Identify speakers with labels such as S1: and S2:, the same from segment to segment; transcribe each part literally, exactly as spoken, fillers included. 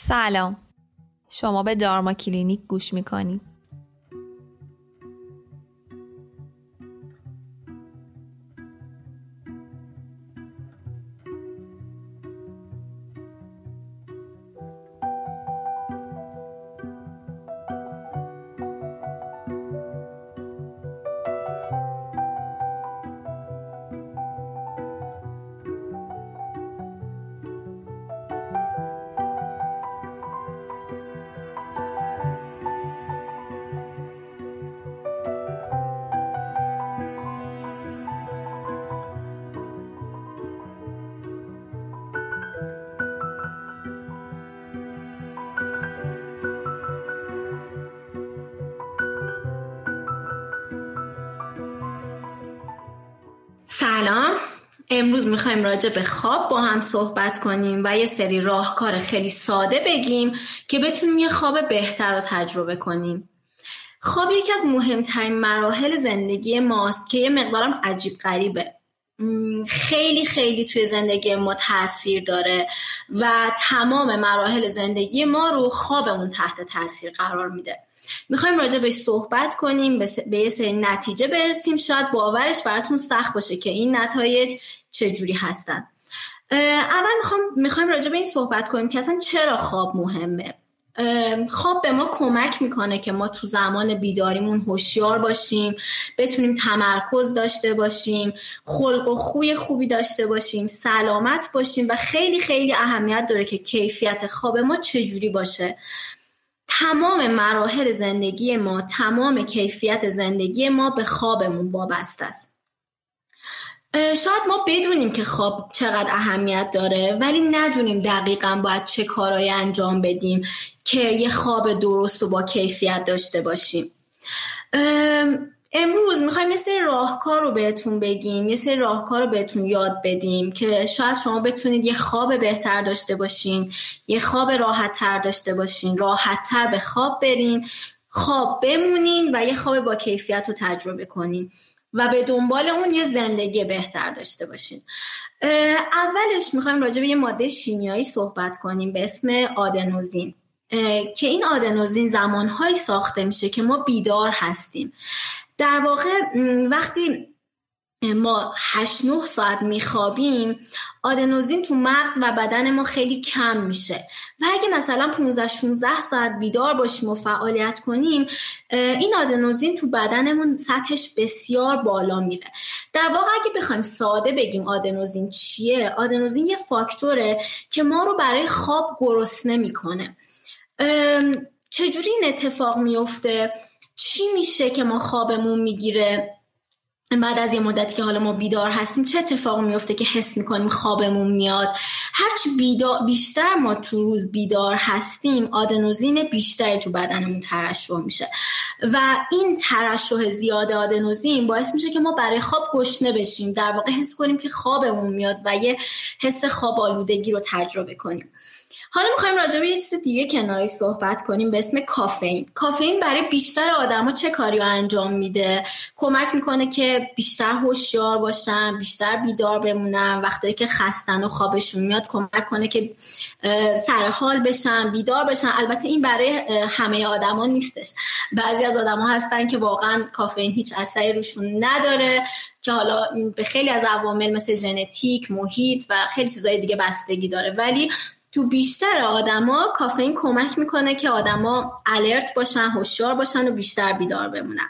S1: سلام، شما به دارما کلینیک گوش میکنید.
S2: سلام، امروز میخوایم راجع به خواب با هم صحبت کنیم و یه سری راهکار خیلی ساده بگیم که بتونیم یه خواب بهتر رو تجربه کنیم. خواب یکی از مهمترین مراحل زندگی ماست که یه مقدارم عجیب غریبه. خیلی خیلی توی زندگی ما تأثیر داره و تمام مراحل زندگی ما رو خوابمون تحت تأثیر قرار میده. میخوایم راجع بهش صحبت کنیم، به یه سری نتیجه برسیم. شاید باورش براتون سخت باشه که این نتایج چجوری هستن. اول میخوام میخوایم راجع به این صحبت کنیم که اصلا چرا خواب مهمه. خواب به ما کمک میکنه که ما تو زمان بیداریمون هوشیار باشیم، بتونیم تمرکز داشته باشیم، خلق و خوی خوبی داشته باشیم، سلامت باشیم و خیلی خیلی اهمیت داره که کیفیت خواب ما چجوری باشه. تمام مراحل زندگی ما، تمام کیفیت زندگی ما به خوابمون وابسته است. شاید ما بدونیم که خواب چقدر اهمیت داره ولی ندونیم دقیقاً باید چه کارایی انجام بدیم که یه خواب درست و با کیفیت داشته باشیم. امروز میخوایم یه سری راهکار رو بهتون بگیم، یه سری راهکار رو بهتون یاد بدیم که شاید شما بتونید یه خواب بهتر داشته باشین، یه خواب راحت تر داشته باشین، راحت تر به خواب برین، خواب بمونین و یه خواب با کیفیت رو تجربه کنین و به دنبال اون یه زندگی بهتر داشته باشین. اولش میخوایم راجع به یه ماده شیمیایی صحبت کنیم به اسم آدنوزین که این آدنوزین زمانهایی ساخته میشه که ما بیدار هستیم. در واقع وقتی ما هشت نه ساعت میخوابیم آدنوزین تو مغز و بدن ما خیلی کم میشه و اگه مثلا پانزده شانزده ساعت بیدار باشیم و فعالیت کنیم این آدنوزین تو بدنمون سطحش بسیار بالا میره. در واقع اگه بخوایم ساده بگیم آدنوزین چیه، آدنوزین یه فاکتوره که ما رو برای خواب گرسنه میکنه. چجوری این اتفاق میفته؟ چی میشه که ما خوابمون میگیره بعد از یه مدتی که حالا ما بیدار هستیم؟ چه اتفاق میفته که حس میکنیم خوابمون میاد؟ هرچی بیشتر ما تو روز بیدار هستیم آدنوزین بیشتری تو بدنمون ترشح میشه و این ترشح زیاد آدنوزین باعث میشه که ما برای خواب گشنه بشیم، در واقع حس کنیم که خوابمون میاد و یه حس خواب آلودگی رو تجربه کنیم. حالا میخوایم راجع به یه چیز دیگه کناری صحبت کنیم به اسم کافئین. کافئین برای بیشتر آدما چه کاری رو انجام میده؟ کمک میکنه که بیشتر هوشیار باشن، بیشتر بیدار بمونن، وقتی که خستن و خوابشون میاد کمک کنه که سر حال بشن، بیدار بشن. البته این برای همه آدما نیستش. بعضی از آدما هستن که واقعا کافئین هیچ اثری روشون نداره که حالا به خیلی از عوامل مثل ژنتیک، محیط و خیلی چیزای دیگه بستگی داره، ولی تو بیشتر آدما کافئین کمک میکنه که آدما الرت باشن، هوشیار باشن و بیشتر بیدار بمونن.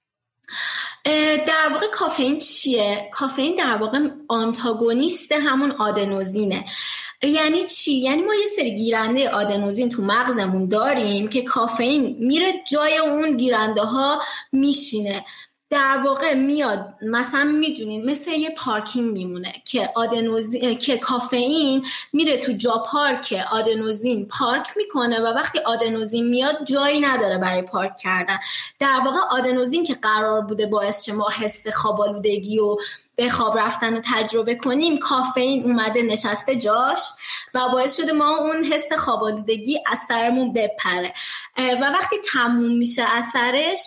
S2: در واقع کافئین چیه؟ کافئین در واقع آنتاگونیست همون آدنوزینه. یعنی چی؟ یعنی ما یه سری گیرنده آدنوزین تو مغزمون داریم که کافئین میره جای اون گیرنده ها میشینه. در واقع میاد مثلا میدونید مثل یه پارکینگ میمونه که آدنوزین که کافئین میره تو جا پارک آدنوزین پارک میکنه و وقتی آدنوزین میاد جایی نداره برای پارک کردن. در واقع آدنوزین که قرار بوده باعث شه ما حس خواب آلودگی و به خواب رفتن رو تجربه کنیم، کافئین اومده نشسته جاش و باعث شده ما اون حس خواب آلودگی از سرمون بپره و وقتی تموم میشه اثرش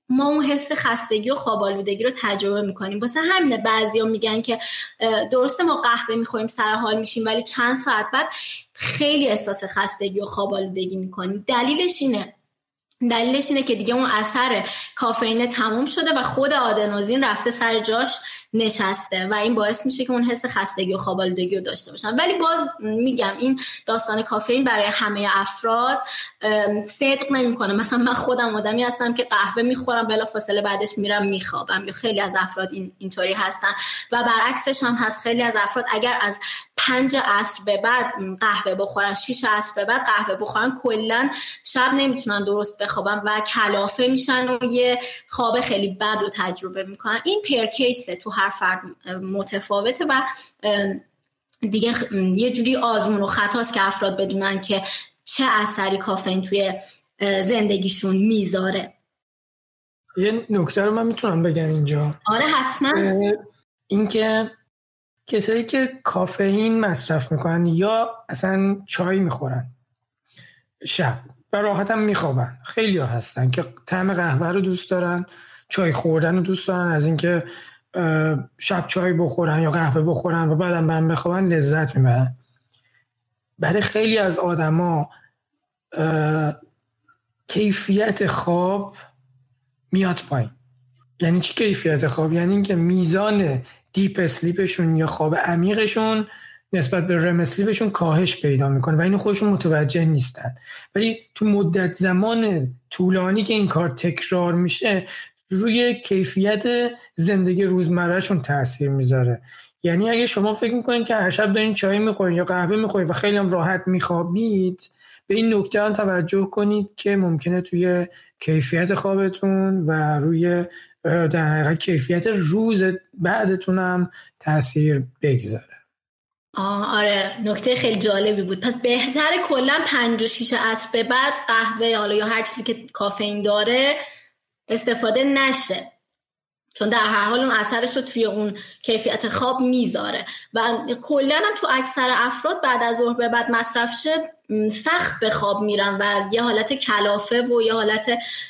S2: ما اون حس خستگی و خواب آلودگی رو تجربه میکنیم. واسه همینه بعضیا میگن که درسته ما قهوه میخوریم سر حال میشیم ولی چند ساعت بعد خیلی احساس خستگی و خواب آلودگی میکنیم. دلیلش اینه دلیلش اینه که دیگه اون اثر کافئین تموم شده و خود آدنوزین رفته سر جاش نشسته و این باعث میشه که اون حس خستگی و خواب آلودگی رو داشته باشن. ولی باز میگم این داستان کافئین برای همه افراد صدق نمیکنه. مثلا من خودم آدمی هستم که قهوه میخورم بلافاصله بعدش میرم میخوابم، یا خیلی از افراد این اینطوری هستن و برعکسش هم هست. خیلی از افراد اگر از پنج عصر به بعد قهوه بخورن، شیش عصر به بعد قهوه بخورن، کلا شب نمیتونن درست بخوابن و کلافه میشن و یه خواب خیلی بد رو تجربه میکنن. این پرکیسه، تو هر فرد متفاوته و دیگه یه جوری آزمون و خطاست که افراد بدونن که چه اثری کافئین توی زندگیشون میذاره.
S3: یه نکته رو من میتونم بگم اینجا؟
S2: آره حتما.
S3: این که کسایی که کافئین مصرف میکنن یا اصلا چای میخورن شب و راحت هم میخوابن، خیلی ها هستن که طعم قهوه رو دوست دارن، چای خوردن رو دوست دارن، از اینکه شب چای بخورن یا قهوه بخورن و بعدم برن بخوابن لذت میبرن. برای خیلی از آدما کیفیت خواب میاد پایین. یعنی چی کیفیت خواب؟ یعنی اینکه میزان دیپ اسلیپشون یا خواب عمیقشون نسبت به رم اسلیپشون کاهش پیدا میکنه و اینو خودشون متوجه نیستن. ولی تو مدت زمان طولانی که این کار تکرار میشه روی کیفیت زندگی روزمرهشون تاثیر میذاره. یعنی اگه شما فکر میکنین که هر شب دارین چای میخورین یا قهوه میخورین و خیلی هم راحت میخوابید، به این نکته هم توجه کنید که ممکنه توی کیفیت خوابتون و روی در حقیقت کیفیت روز بعدتون هم تاثیر بگذاره.
S2: آه آره، نکته خیلی جالبی بود. پس بهتره کلا پنج و شیش عصر به بعد قهوه حالا یا هر چیزی که کافئین داره استفاده نشه، چون در هر حال اون اثرش رو توی اون کیفیت خواب میذاره و کلا هم تو اکثر افراد بعد از ظهر به بعد مصرف شه سخت به خواب میرن و یه حالت کلافه و یه حالت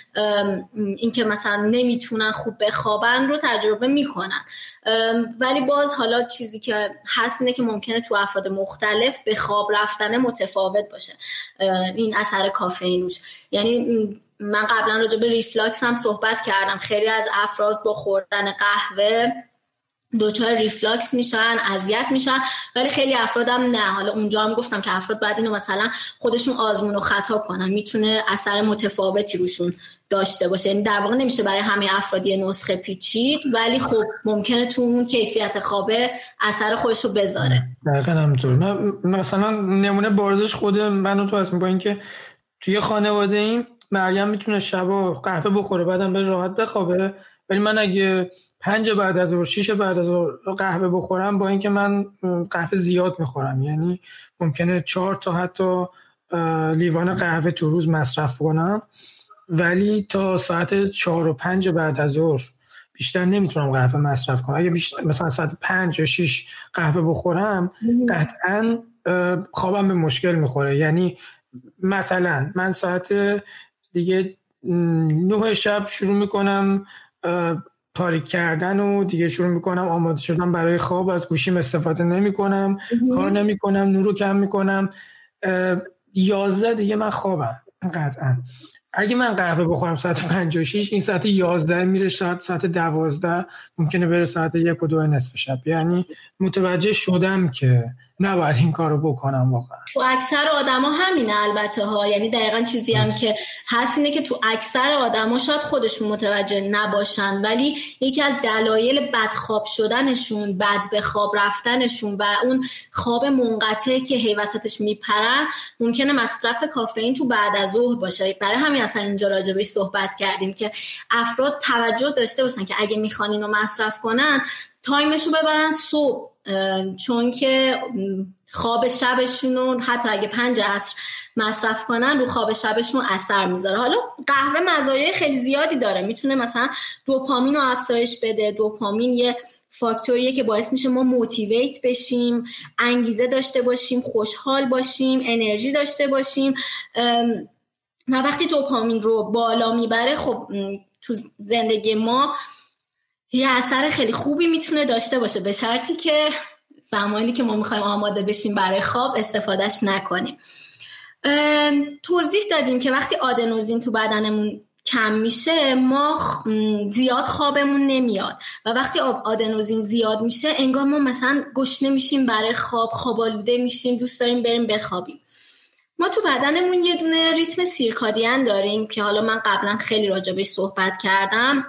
S2: این که مثلا نمیتونن خوب بخوابن رو تجربه میکنن. ولی باز حالا چیزی که هست اینه که ممکنه تو افراد مختلف به خواب رفتن متفاوت باشه این اثر کافئین روش. یعنی من قبلا راجع به ریفلاکس هم صحبت کردم. خیلی از افراد با خوردن قهوه دوچار ریفلاکس میشن، اذیت میشن، ولی خیلی افرادم نه. حالا اونجا هم گفتم که افراد باید اینو مثلا خودشون آزمون و خطا کنن، میتونه اثر متفاوتی روشون داشته باشه. یعنی در واقع نمیشه برای همه افراد یه نسخه پیچید، ولی خب ممکنه تو اون کیفیت خوابه اثر خودشو بذاره.
S3: دقیقاً همینطور. من مثلا نمونه بارزش خود منو تو هستم با اینکه توی خانواده ایم مریم میتونه شبا قهوه بخوره بعدم بره راحت بخوابه، ولی من اگه پنج بعد از ظهر شیش بعد از ظهر قهوه بخورم، با اینکه من قهوه زیاد میخورم، یعنی ممکنه چهار تا حتی لیوان قهوه تو روز مصرف کنم، ولی تا ساعت چهار و پنج بعد از ظهر بیشتر نمیتونم قهوه مصرف کنم. اگه بیشتر مثلا ساعت پنج یا شیش قهوه بخورم قطعاً خوابم به مشکل میخوره. یعنی مثلا من ساعت دیگه نه شب شروع میکنم تاریک کردن و دیگه شروع میکنم آماده شدن برای خواب، از گوشیم استفاده نمیکنم، کار نمیکنم، نور رو کم میکنم، یازده دیگه من خوابم قطعا. اگه من قهوه بخورم ساعت پنج و شیش، این ساعت یازده میره ساعت ساعت دوازده، ممکنه بره ساعت یک و دو نصف شب. یعنی متوجه شدم که نباید این کارو بکنم واقعا.
S2: تو اکثر آدما همینه البته ها. یعنی دقیقاً چیزی هم که هست اینه که تو اکثر آدما شاید خودشون متوجه نباشن، ولی یکی از دلایل بدخواب شدنشون، بد به خواب رفتنشون و اون خواب منقطع که هی وسطش میپرن ممکنه مصرف کافئین تو بعد از ظهر باشه. برای همین اصلا اینجا راجع بهش صحبت کردیم که افراد توجه داشته باشن که اگه میخوان اینو مصرف کنن تایمشو ببرن صبح، چون که خواب شبشون حتی اگه پنج عصر مصرف کنن رو خواب شبشون اثر میذاره. حالا قهوه مزایای خیلی زیادی داره، میتونه مثلا دوپامین رو افزایش بده. دوپامین یه فاکتوریه که باعث میشه ما موتیویت بشیم، انگیزه داشته باشیم، خوشحال باشیم، انرژی داشته باشیم و وقتی دوپامین رو بالا میبره خب تو زندگی ما یه اثر خیلی خوبی میتونه داشته باشه، به شرطی که زمانی که ما میخوایم آماده بشیم برای خواب استفادهش نکنیم. توضیح دادیم که وقتی آدنوزین تو بدنمون کم میشه ما زیاد خوابمون نمیاد و وقتی آدنوزین زیاد میشه انگار ما مثلا گشنه میشیم برای خواب، خوابالوده میشیم، دوست داریم بریم بخوابیم. ما تو بدنمون یه دونه ریتم سیرکادین داریم که حالا من قبلا خیلی راجبش صحبت کردم.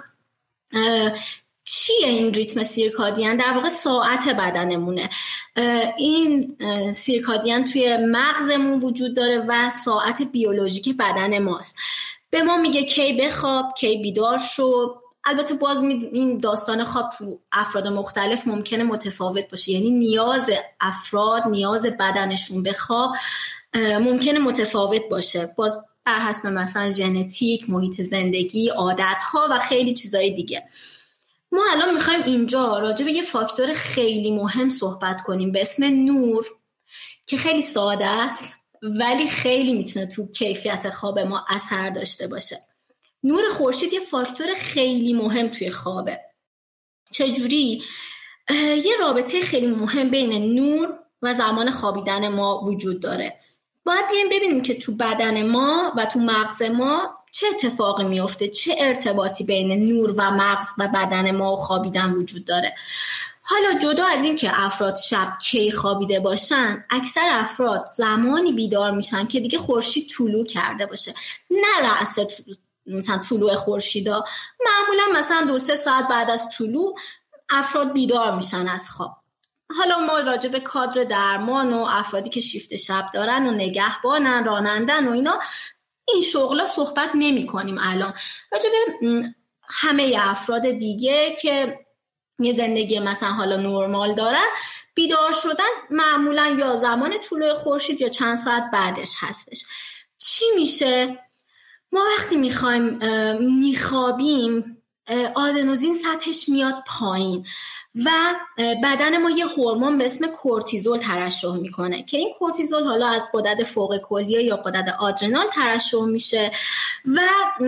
S2: چیه این ریتم سیرکادین؟ در واقع ساعت بدنمونه. این سیرکادین توی مغزمون وجود داره و ساعت بیولوژیک بدن ماست. به ما میگه کی بخواب، کی بیدار شو. البته باز این داستان خواب تو افراد مختلف ممکنه متفاوت باشه، یعنی نیاز افراد، نیاز بدنشون به خواب ممکنه متفاوت باشه، باز بر حسب مثلا ژنتیک، محیط زندگی، عادت‌ها و خیلی چیزای دیگه. ما الان میخوایم اینجا راجع به یه فاکتور خیلی مهم صحبت کنیم به اسم نور که خیلی ساده است ولی خیلی میتونه تو کیفیت خواب ما اثر داشته باشه. نور خورشید یه فاکتور خیلی مهم توی خوابه. چجوری؟ یه رابطه خیلی مهم بین نور و زمان خوابیدن ما وجود داره. باید بیایم ببینیم که تو بدن ما و تو مغز ما چه اتفاقی میفته، چه ارتباطی بین نور و مغز و بدن ما و خوابیدن وجود داره. حالا جدا از این که افراد شب کی خوابیده باشن، اکثر افراد زمانی بیدار میشن که دیگه خورشید طلوع کرده باشه، نه رأس مثلا طلوع خورشیدا. معمولا مثلا دو سه ساعت بعد از طلوع افراد بیدار میشن از خواب. حالا ما راجع به کادر درمان و افرادی که شیفت شب دارن و نگهبانن، رانندن و اینا این شغلا صحبت نمی کنیم الان. راجع به همه افراد دیگه که یه زندگی مثلا حالا نرمال دارن، بیدار شدن معمولا یا زمان طلوع خورشید یا چند ساعت بعدش هستش. چی میشه؟ ما وقتی میخوایم میخوابیم آدنوزین سطحش میاد پایین و بدن ما یه هورمون به اسم کورتیزول ترشح میکنه که این کورتیزول حالا از غدد فوق کلیه یا غدد آدرنال ترشح میشه و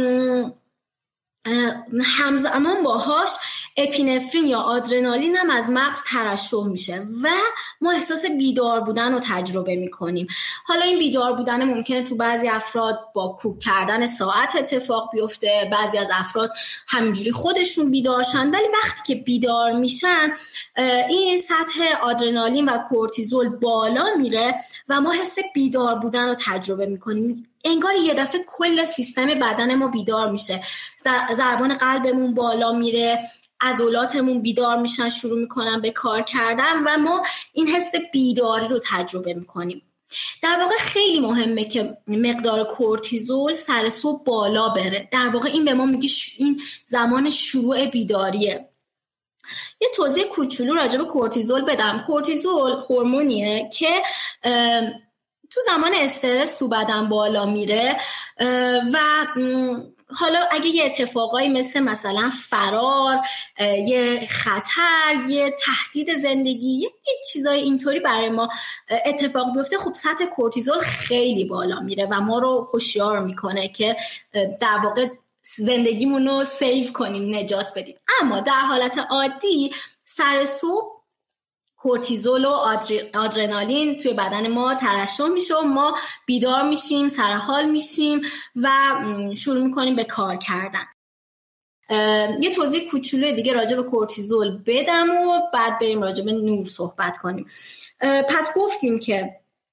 S2: همزمان باهاش اپینفرین یا آدرنالین هم از مغز ترشح میشه و ما احساس بیدار بودن رو تجربه میکنیم. حالا این بیدار بودن ممکنه تو بعضی افراد با کوک کردن ساعت اتفاق بیفته، بعضی از افراد همینجوری خودشون بیدار شن، ولی وقتی که بیدار میشن این سطح آدرنالین و کورتیزول بالا میره و ما حس بیدار بودن رو تجربه میکنیم. انگار یه دفعه کل سیستم بدن ما بیدار میشه، ضربان قلبمون بالا میره، عضلاتمون بیدار میشن، شروع میکنن به کار کردن و ما این حس بیداری رو تجربه میکنیم. در واقع خیلی مهمه که مقدار کورتیزول سر صبح بالا بره. در واقع این به ما میگه این زمان شروع بیداریه. یه توضیح کوچولو راجع به کورتیزول بدم. کورتیزول هورمونیه که تو زمان استرس تو بدن بالا میره و حالا اگه یه اتفاقایی مثل مثلا فرار، یه خطر، یه تهدید زندگی، یه چیزای اینطوری برای ما اتفاق بیفته، خب سطح کورتیزول خیلی بالا میره و ما رو هوشیار میکنه که در واقع زندگیمون رو سیو کنیم، نجات بدیم. اما در حالت عادی سر صبح کورتیزول و آدرنالین توی بدن ما ترشح میشه و ما بیدار میشیم، سرحال میشیم و شروع میکنیم به کار کردن. یه توضیح کوچولو دیگه راجع به کورتیزول بدم و بعد بریم راجع به نور صحبت کنیم. پس گفتیم که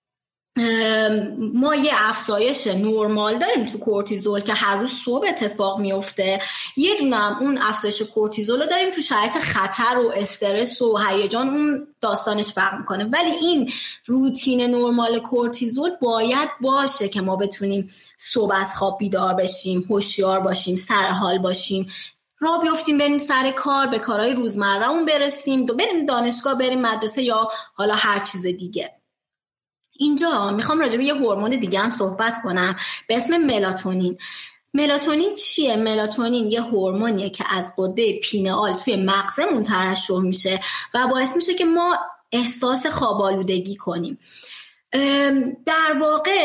S2: ما یه افزایش نرمال داریم تو کورتیزول که هر روز صبح اتفاق میفته. یه دونه هم اون افزایش کورتیزول رو داریم تو شرایط خطر و استرس و هیجان، اون داستانش فرق میکنه. ولی این روتین نرمال کورتیزول باید باشه که ما بتونیم صبح از خواب بیدار بشیم، هوشیار باشیم، سرحال باشیم، راه بیفتیم بریم سر کار، به کارهای روزمره‌مون برسیم، بریم دانشگاه، بریم مدرسه یا حالا هر چیز دیگه. اینجا میخوام راجع به یه هورمون دیگه هم صحبت کنم به اسم ملاتونین. ملاتونین چیه؟ ملاتونین یه هورمونیه که از غده پینئال توی مغزمون ترشح میشه و باعث میشه که ما احساس خواب‌آلودگی کنیم. در واقع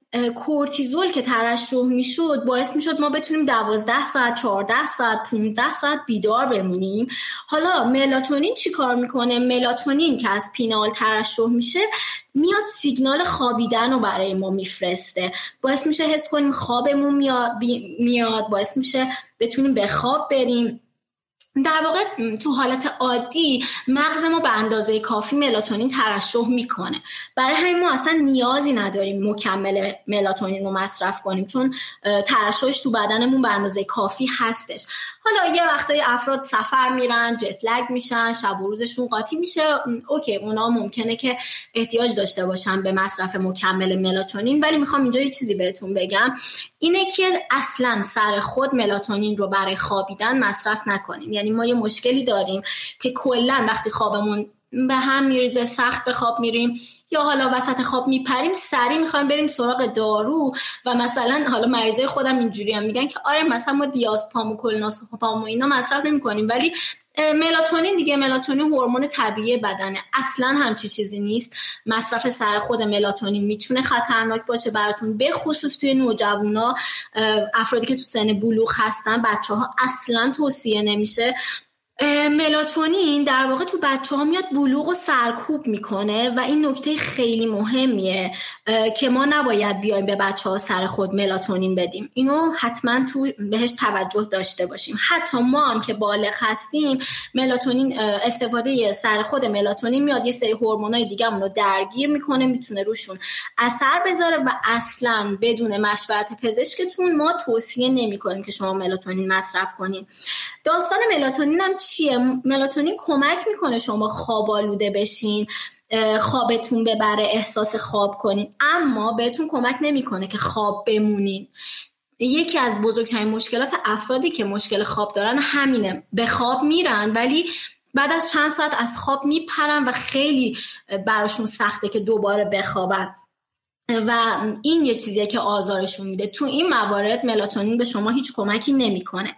S2: کورتیزول که ترشح میشد باعث میشد ما بتونیم دوازده ساعت، چهارده ساعت، پانزده ساعت بیدار بمونیم. حالا ملاتونین چی کار میکنه؟ ملاتونین که از پینال ترشح میشه میاد سیگنال خوابیدن رو برای ما میفرسته، باعث میشه حس کنیم خوابمون میاد, میاد. باعث میشه بتونیم به خواب بریم. در واقع تو حالت عادی مغز ما به اندازه کافی ملاتونین ترشح میکنه، برای همین ما اصلا نیازی نداریم مکمل ملاتونین رو مصرف کنیم، چون ترشحش تو بدنمون به اندازه کافی هستش. حالا یه وقتای افراد سفر میرن، جت لگ میشن، شب و روزشون قاطی میشه، اوکی اونا ممکنه که احتیاج داشته باشن به مصرف مکمل ملاتونین، ولی میخوام اینجا یه چیزی بهتون بگم، اینه که اصلا سر خود ملاتونین رو برای خوابیدن مصرف نکنیم. یعنی ما یه مشکلی داریم که کلا وقتی خوابمون به هم میریزه، سخت به خواب میریم یا حالا وسط خواب میپریم، سریع میخوایم بریم سراغ دارو و مثلا حالا مریضای خودم اینجوری هم میگن که آره مثلا ما دیازپام و کلونازپام و اینا مصرف نمی‌کنیم، ولی ملاتونین دیگه، ملاتونین هورمون طبیعی بدنه، اصلا همچی چیزی نیست. مصرف سر خود ملاتونین میتونه خطرناک باشه براتون، به خصوص توی نوجوانا، افرادی که تو سن بلوغ هستن، بچه‌ها اصلا توصیه نمیشه. ملاتونین در واقع تو بچه‌ها میاد بلوغ و سرکوب میکنه و این نکته خیلی مهمیه که ما نباید بیایم به بچه‌ها سر خود ملاتونین بدیم. اینو حتما تو بهش توجه داشته باشیم. حتی ما هم که بالغ هستیم، ملاتونین، استفاده سر خود ملاتونین میاد یه سری هورمونای دیگه‌مون رو درگیر میکنه، میتونه روشون اثر بذاره و اصلا بدون مشورت پزشکتون ما توصیه نمی‌کنیم که شما ملاتونین مصرف کنین. داستان ملاتونین هم چیه؟ ملاتونین کمک میکنه شما خواب آلوده بشین، خوابتون ببره، احساس خواب کنین، اما بهتون کمک نمیکنه که خواب بمونین. یکی از بزرگترین مشکلات افرادی که مشکل خواب دارن همینه، به خواب میرن ولی بعد از چند ساعت از خواب میپرن و خیلی براشون سخته که دوباره بخوابن و این یه چیزیه که آزارشون میده. تو این موارد ملاتونین به شما هیچ کمکی نمیکنه.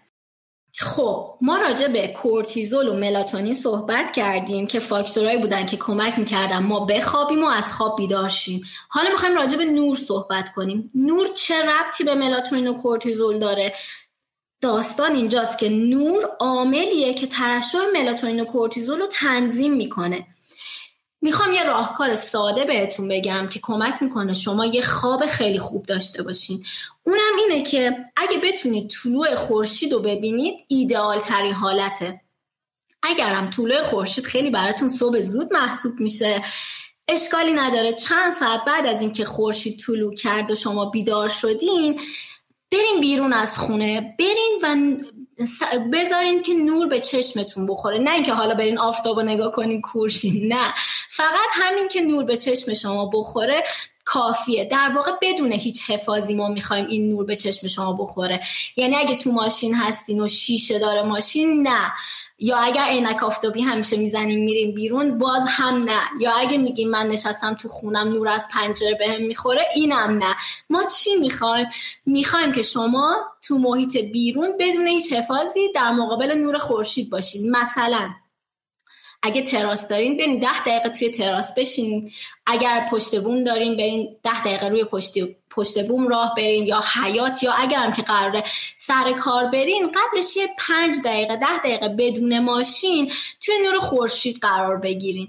S2: خب ما راجع به کورتیزول و ملاتونین صحبت کردیم که فاکتورایی بودن که کمک میکردن ما بخوابیم و از خواب بیدار شیم. حالا میخوایم راجع به نور صحبت کنیم. نور چه ربطی به ملاتونین و کورتیزول داره؟ داستان اینجاست که نور عاملیه که ترشح ملاتونین و کورتیزول رو تنظیم میکنه. میخوام یه راهکار ساده بهتون بگم که کمک میکنه شما یه خواب خیلی خوب داشته باشین. اونم اینه که اگه بتونید طلوع خورشید رو ببینید، ایدئال ترین حالته. اگرم طلوع خورشید خیلی براتون صبح زود محسوب میشه، اشکالی نداره، چند ساعت بعد از اینکه خورشید طلوع کرد و شما بیدار شدین، برین بیرون از خونه، برین و بذارین که نور به چشمتون بخوره. نه اینکه حالا برین آفتاب رو نگاه کنین کورشین، نه، فقط همین که نور به چشم شما بخوره کافیه. در واقع بدون هیچ حفاظی ما میخوایم این نور به چشم شما بخوره. یعنی اگه تو ماشین هستین و شیشه داره ماشین، نه، یا اگر عینک آفتابی همیشه میزنیم میریم بیرون، باز هم نه، یا اگه میگیم من نشستم تو خونم نور از پنجره بهم میخوره، اینم نه. ما چی میخوایم؟ میخوایم که شما تو محیط بیرون بدون هیچ حفاظی در مقابل نور خورشید باشین. مثلا اگه تراس دارین برین ده دقیقه توی تراس بشین، اگر پشت بوم دارین برین ده دقیقه روی پشت پشت بوم راه برین، یا حیاط، یا اگرم که قراره سر کار برین قبلش یه پنج دقیقه ده دقیقه بدون ماشین توی نور خورشید قرار بگیرین.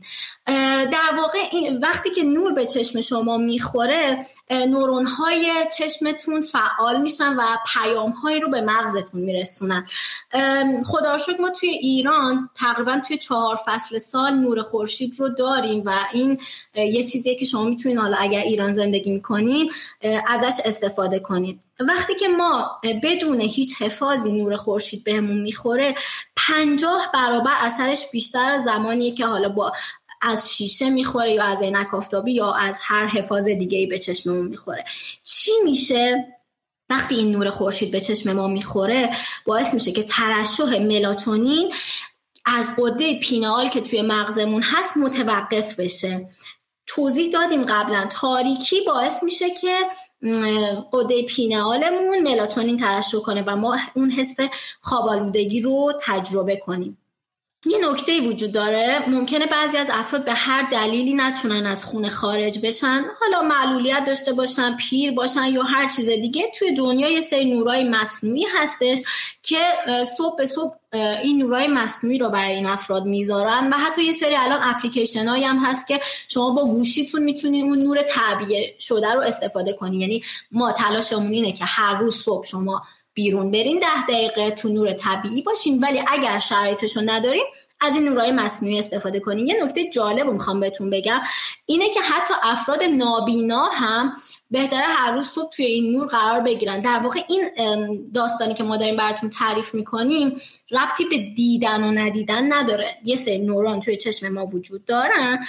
S2: در واقع وقتی که نور به چشم شما میخوره، نورون‌های چشمتون فعال میشن و پیام‌هایی رو به مغزتون میرسونن. خدا رو شکر ما توی ایران تقریبا توی چهار فصل سال نور خورشید رو داریم و این یه چیزیه که شما میتونین حالا اگر ایران زندگی میکنین ازش استفاده کنید. وقتی که ما بدون هیچ حفاظی نور خورشید بهمون میخوره، پنجاه برابر اثرش بیشتر از زمانیه که حالا با از شیشه میخوره یا از عینک آفتابی یا از هر حفاظ دیگه‌ای به چشممون میخوره. چی میشه؟ وقتی این نور خورشید به چشم ما میخوره، باعث میشه که ترشح ملاتونین از غده پینال که توی مغزمون هست متوقف بشه. توضیح دادیم قبلا، تاریکی باعث میشه که غده پینالمون ملاتونین ترشح کنه و ما اون حس خواب آلودگی رو تجربه کنیم. یه نکته وجود داره، ممکنه بعضی از افراد به هر دلیلی نتونن از خونه خارج بشن، حالا معلولیت داشته باشن، پیر باشن یا هر چیز دیگه. توی دنیا یه سری نورای مصنوعی هستش که صبح به صبح این نورای مصنوعی رو برای این افراد میذارن و حتی یه سری الان اپلیکیشن هایی هم هست که شما با گوشیتون میتونید اون نور طبیعی شده رو استفاده کنید. یعنی ما تلاشمون اینه که هر روز صبح شما بیرون برین، ده دقیقه تو نور طبیعی باشین، ولی اگر شرایطشو ندارین از این نورهای مصنوعی استفاده کنین. یه نکته جالب رو میخوام بهتون بگم، اینه که حتی افراد نابینا هم بهتره هر روز صبح توی این نور قرار بگیرن. در واقع این داستانی که ما داریم براتون تعریف میکنیم ربطی به دیدن و ندیدن نداره. یه سری نوران توی چشم ما وجود دارن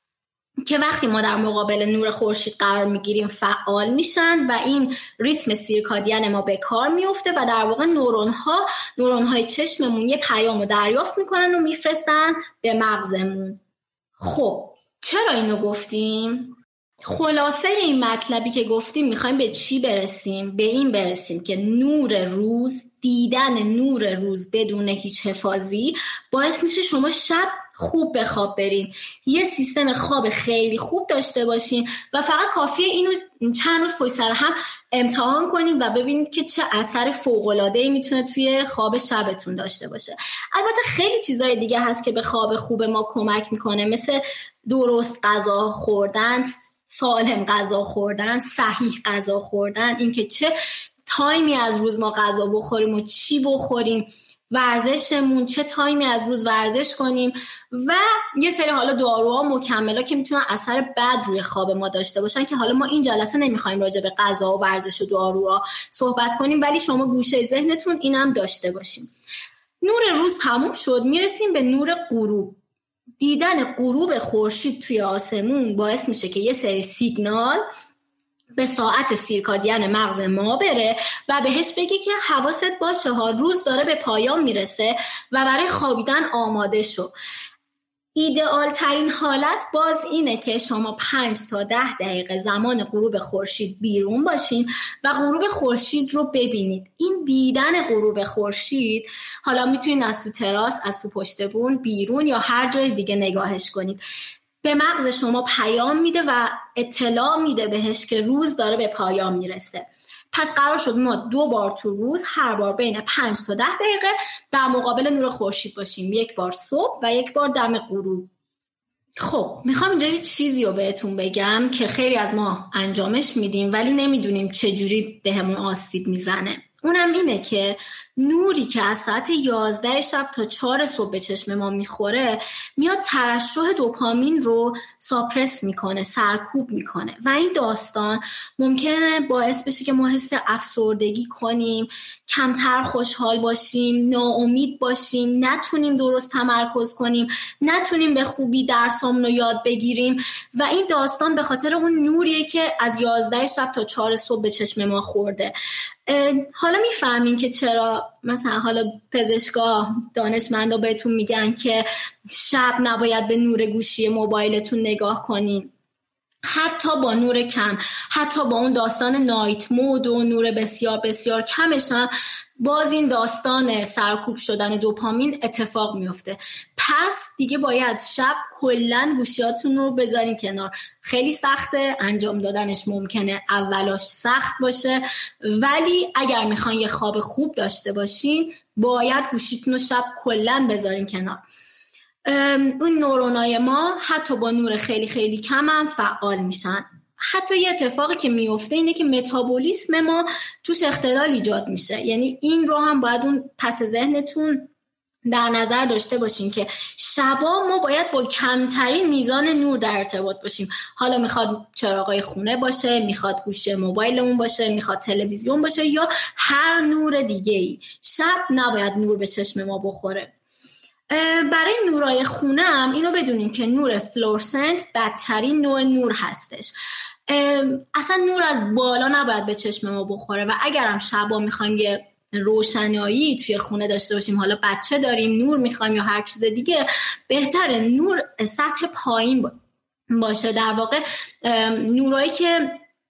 S2: که وقتی ما در مقابل نور خورشید قرار میگیریم فعال میشن و این ریتم سیرکادین ما به کار میفته و در واقع نورون ها نورون های چشممون یه پیام رو دریافت میکنن و میفرستن به مغزمون. خب چرا اینو گفتیم؟ خلاصه این مطلبی که گفتیم میخوایم به چی برسیم؟ به این برسیم که نور روز، دیدن نور روز بدون هیچ حفاظی باعث میشه شما شب خوب به خواب برین، یه سیستم خواب خیلی خوب داشته باشین و فقط کافیه اینو چند روز پشت سر هم امتحان کنید و ببینید که چه اثر فوق‌العاده‌ای میتونه توی خواب شبتون داشته باشه. البته خیلی چیزای دیگه هست که به خواب خوب ما کمک میکنه، مثل درست غذا خوردن، سالم غذا خوردن، صحیح غذا خوردن، اینکه چه تایمی از روز ما غذا بخوریم و چی بخوریم، ورزشمون چه تایمی از روز ورزش کنیم و یه سری حالا داروها مکملا که میتونن اثر بد روی خواب ما داشته باشن که حالا ما این جلسه نمیخوایم راجع به غذا و ورزش و داروها صحبت کنیم، ولی شما گوشه ذهنتون اینم داشته باشیم. نور روز تموم شد، میرسیم به نور غروب. دیدن غروب خورشید توی آسمون باعث میشه که یه سری سیگنال به ساعت سیرکادین مغز ما بره و بهش بگی که حواست باشه ها، روز داره به پایان میرسه و برای خوابیدن آماده شو. ایدئال ترین حالت باز اینه که شما پنج تا ده دقیقه زمان غروب خورشید بیرون باشین و غروب خورشید رو ببینید. این دیدن غروب خورشید حالا میتونید از تو تراس، از تو پشت بون، بیرون یا هر جای دیگه نگاهش کنید، به مغز شما پیام میده و اطلاع میده بهش که روز داره به پایان میرسه. پس قرار شد ما دو بار تو روز هر بار بین پنج تا ده دقیقه در مقابل نور خورشید باشیم، یک بار صبح و یک بار دم غروب. خب میخوام اینجا یه چیزی رو بهتون بگم که خیلی از ما انجامش میدیم ولی نمیدونیم چجوری بهمون آسیب میزنه. اونم اینه که نوری که از ساعت یازده شب تا چهار صبح به چشم ما میخوره میاد ترشح دوپامین رو ساپرس میکنه، سرکوب میکنه و این داستان ممکنه باعث بشه که ما حس افسردگی کنیم، کمتر خوشحال باشیم، ناامید باشیم، نتونیم درست تمرکز کنیم، نتونیم به خوبی درسامون رو یاد بگیریم و این داستان به خاطر اون نوریه که از یازده شب تا چهار صبح به چشم ما خورده. حالا میفهمین که چرا مثلا حالا پزشکا، دانشمندا بهتون میگن که شب نباید به نور گوشی موبایلتون نگاه کنین، حتی با نور کم، حتی با اون داستان نایت مود و نور بسیار بسیار کمش هم باز این داستان سرکوب شدن دوپامین اتفاق میفته. پس دیگه باید شب کلن گوشیاتون رو بذارین کنار. خیلی سخته انجام دادنش، ممکنه اولاش سخت باشه، ولی اگر میخواین یه خواب خوب داشته باشین باید گوشیتون رو شب کلن بذارین کنار. اون نورونای ما حتی با نور خیلی خیلی کم هم فعال میشن. حتی یه اتفاقی که میفته اینه که متابولیسم ما توش اختلال ایجاد میشه. یعنی این رو هم باید اون پس ذهنتون در نظر داشته باشین که شبا ما باید با کمترین میزان نور در ارتباط باشیم. حالا میخواد چراغای خونه باشه، میخواد گوشی موبایلمون باشه، میخواد تلویزیون باشه یا هر نور دیگه‌ای، شب نباید نور به چشم ما بخوره. برای نورای خونه هم اینو بدونین که نور فلورسنت بدترین نوع نور هستش. اصلا نور از بالا نباید به چشم ما بخوره و اگرم شبا میخوایم یه روشنایی توی خونه داشته باشیم، حالا بچه داریم، نور میخوایم یا هر چیز دیگه، بهتره نور سطح پایین باشه. در واقع نورایی که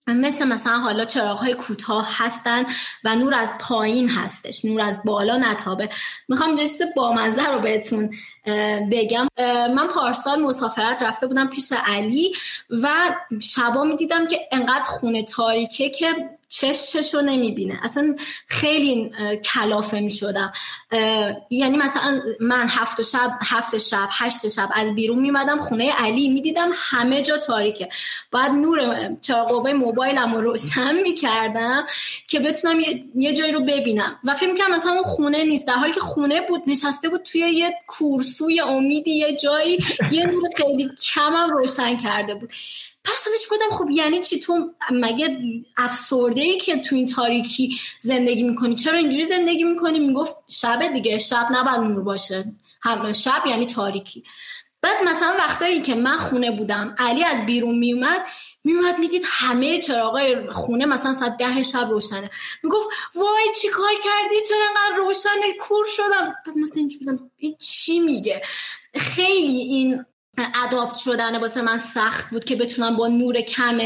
S2: مثل مثلا حالا چراغ‌های کوتاه هستن و نور از پایین هستش، نور از بالا نتابه. میخوام یه چیز بامزه رو بهتون بگم. من پارسال مسافرت رفته بودم پیش علی و شبا میدیدم که انقدر خونه تاریکه که چش چشو نمیبینه، اصلا خیلی کلافه میشدم. یعنی مثلا من هفت شب هفت شب هشت شب از بیرون میمدم خونه علی، میدیدم همه جا تاریکه، باید نور چراغ قوه موبایلم رو روشن میکردم که بتونم یه, یه جایی رو ببینم و فکر میکنم مثلا اون خونه نیست، در حالی که خونه بود، نشسته بود توی یه کورسوی امیدی یه جایی، یه نور خیلی کمم روشن کرده بود. پس همش گفتم خب یعنی چی؟ تو مگه افسرده‌ای که تو این تاریکی زندگی میکنی؟ چرا اینجوری زندگی میکنی؟ میگفت شب دیگه، شب نباید نور باشه، هم شب یعنی تاریکی. بعد مثلا وقتایی که من خونه بودم علی از بیرون میومد میومد میدید همه چراغای خونه مثلا ساعت ده شب روشنه، میگفت وای چی کار کردی، چرا انقدر روشنه، کور شدم. مثلا اینجوری بودم این چی میگه؟ خیلی این ادابت شدن واسه من سخت بود که بتونم با نور کم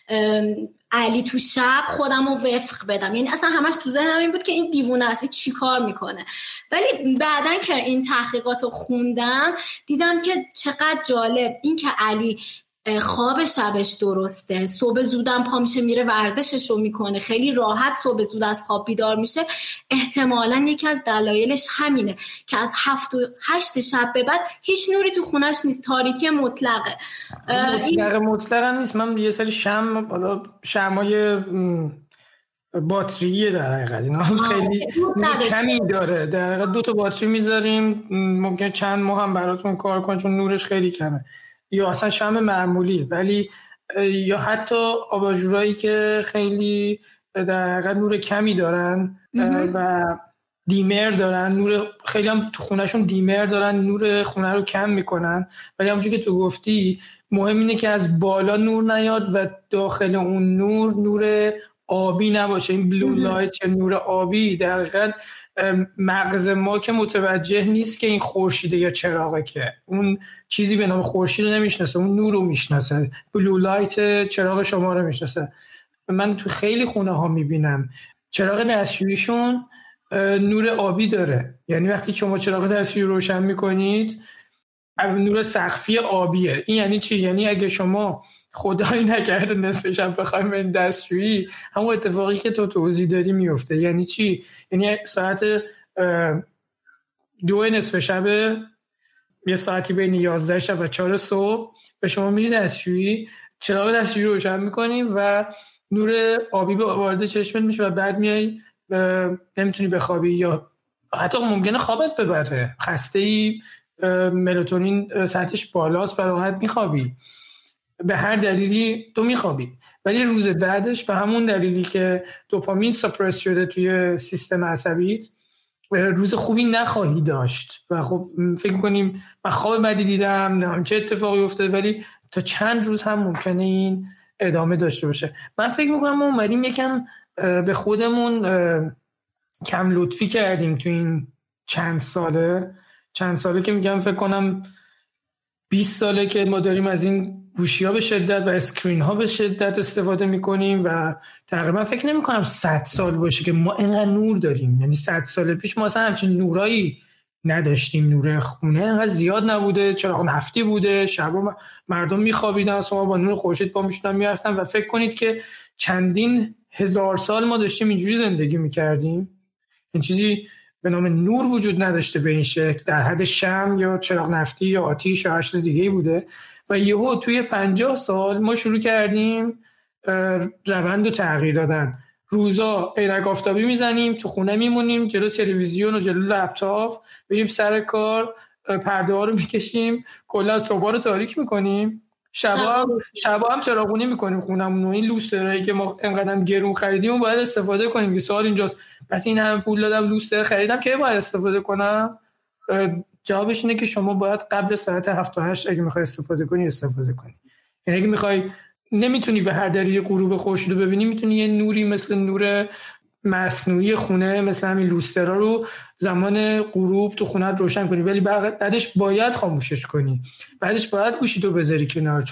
S2: علی تو شب خودم رو وفق بدم. یعنی اصلا همش تو ذهنم این بود که این دیوونه است، این چی کار میکنه. ولی بعدن که این تحقیقات رو خوندم دیدم که چقدر جالب این که علی خواب شبش درسته، صبح زودم پا میشه میره ورزشش رو میکنه، خیلی راحت صبح زود از خواب بیدار میشه. احتمالاً یکی از دلایلش همینه که از هفت و هشت شب به بعد هیچ نوری تو خونش نیست، تاریکی مطلقه.
S3: مطلقه مطلقه نیست. من یه سری شم بالا شمای باتریه در حقیقت اینا خیلی کمی داره، در حقیقت دو تا باتری میذاریم ممکن چند ماه هم براتون کار کنه چون نورش خیلی کمه، یا اصلا شمع معمولی. ولی یا حتی آباژورایی که خیلی در حقیقت نور کمی دارن و دیمر دارن، نور خیلی هم تو خونهشون دیمر دارن، نور خونه رو کم میکنن. ولی همونجوری که تو گفتی مهم اینه که از بالا نور نیاد و داخل اون نور نور آبی نباشه. این بلو لایت یا نور آبی در حقیقت مغز ما که متوجه نیست که این خورشیده یا چراغه، که اون چیزی به نام خورشید رو نمیشناسه، اون نور رو میشناسه، بلو لایت چراغ شما رو میشناسه. من تو خیلی خونه ها میبینم چراغ دستشوییشون نور آبی داره، یعنی وقتی شما چراغ دستشویی روشن میکنید نور سقفی آبیه. این یعنی چی؟ یعنی اگه شما خدایی نکرده نصف شب بخوایم این دستشویی، همون اتفاقی که تو توضیح دادی میفته. یعنی چی؟ یعنی ساعت دو نصف شب، یه ساعتی بین یازده شب و چهار صبح به شما میرید دستشویی، چراغ دستشویی رو روشن میکنیم و نور آبی وارد چشمت میشه و بعد میای نمیتونی بخوابی یا حتی ممکنه خوابت ببره، خسته‌ای، ملاتونین سطحش بالاست و راحت میخوابی، به هر دلیلی تو میخوابی. ولی روز بعدش به همون دلیلی که دوپامین سپرس شده توی سیستم عصبیت روز خوبی نخواهی داشت و خب فکر می‌کنیم من خواب بدی دیدم، نه چه اتفاقی افتاد، ولی تا چند روز هم ممکنه این ادامه داشته باشه. من فکر می‌کنم ما اومدیم یکم به خودمون کم لطفی کردیم تو این چند ساله چند ساله که میگم فکر کنم بیست ساله که ما داریم از این گوشی‌ها به شدت و اسکرین ها به شدت استفاده می‌کنیم و تقریبا فکر نمی‌کنم صد سال باشه که ما اینقدر نور داریم. یعنی صد سال پیش ما اصلا همچین نورایی نداشتیم، نور خونه اینقدر زیاد نبوده، چراغ نفتی بوده، شبا مردم می‌خوابیدن، شما با نور خورشید پا می‌شدن می‌رفتن و فکر کنید که چندین هزار سال ما داشتیم اینجوری زندگی می‌کردیم. این چیزی به نام نور وجود نداشته به این شکل، در حد شمع یا چراغ نفتی یا آتش یا هر چیز دیگه‌ای بوده. و یهو توی پنجاه سال ما شروع کردیم روند رو تغییر دادن. روزا عینک آفتابی میزنیم، تو خونه میمونیم، جلو تلویزیون و جلو لپتاپ، بریم سر کار، پرده ها رو میکشیم، کلا صبح رو تاریک میکنیم، شبا هم شبا هم چراغونی میکنیم خونمون. و این لوسترایی که ما انقدر گرون خریدیم اون باید استفاده کنیم. که سوال اینجاست پس این همه پول دادم لوستر خریدم که باید استفاده کنم؟ جوابش اینه که شما باید قبل ساعت هفت و هشت اگه میخوای استفاده کنی استفاده کنی. یعنی اگه میخوای نمیتونی به هر دلیل غروب خورشید رو ببینی، میتونی یه نوری مثل نور مصنوعی خونه مثل همین لوسترها رو زمان غروب تو خونه روشن کنی، ولی بعدش باید خاموشش کنی، بعدش باید گوشیتو بذاری کنار، چون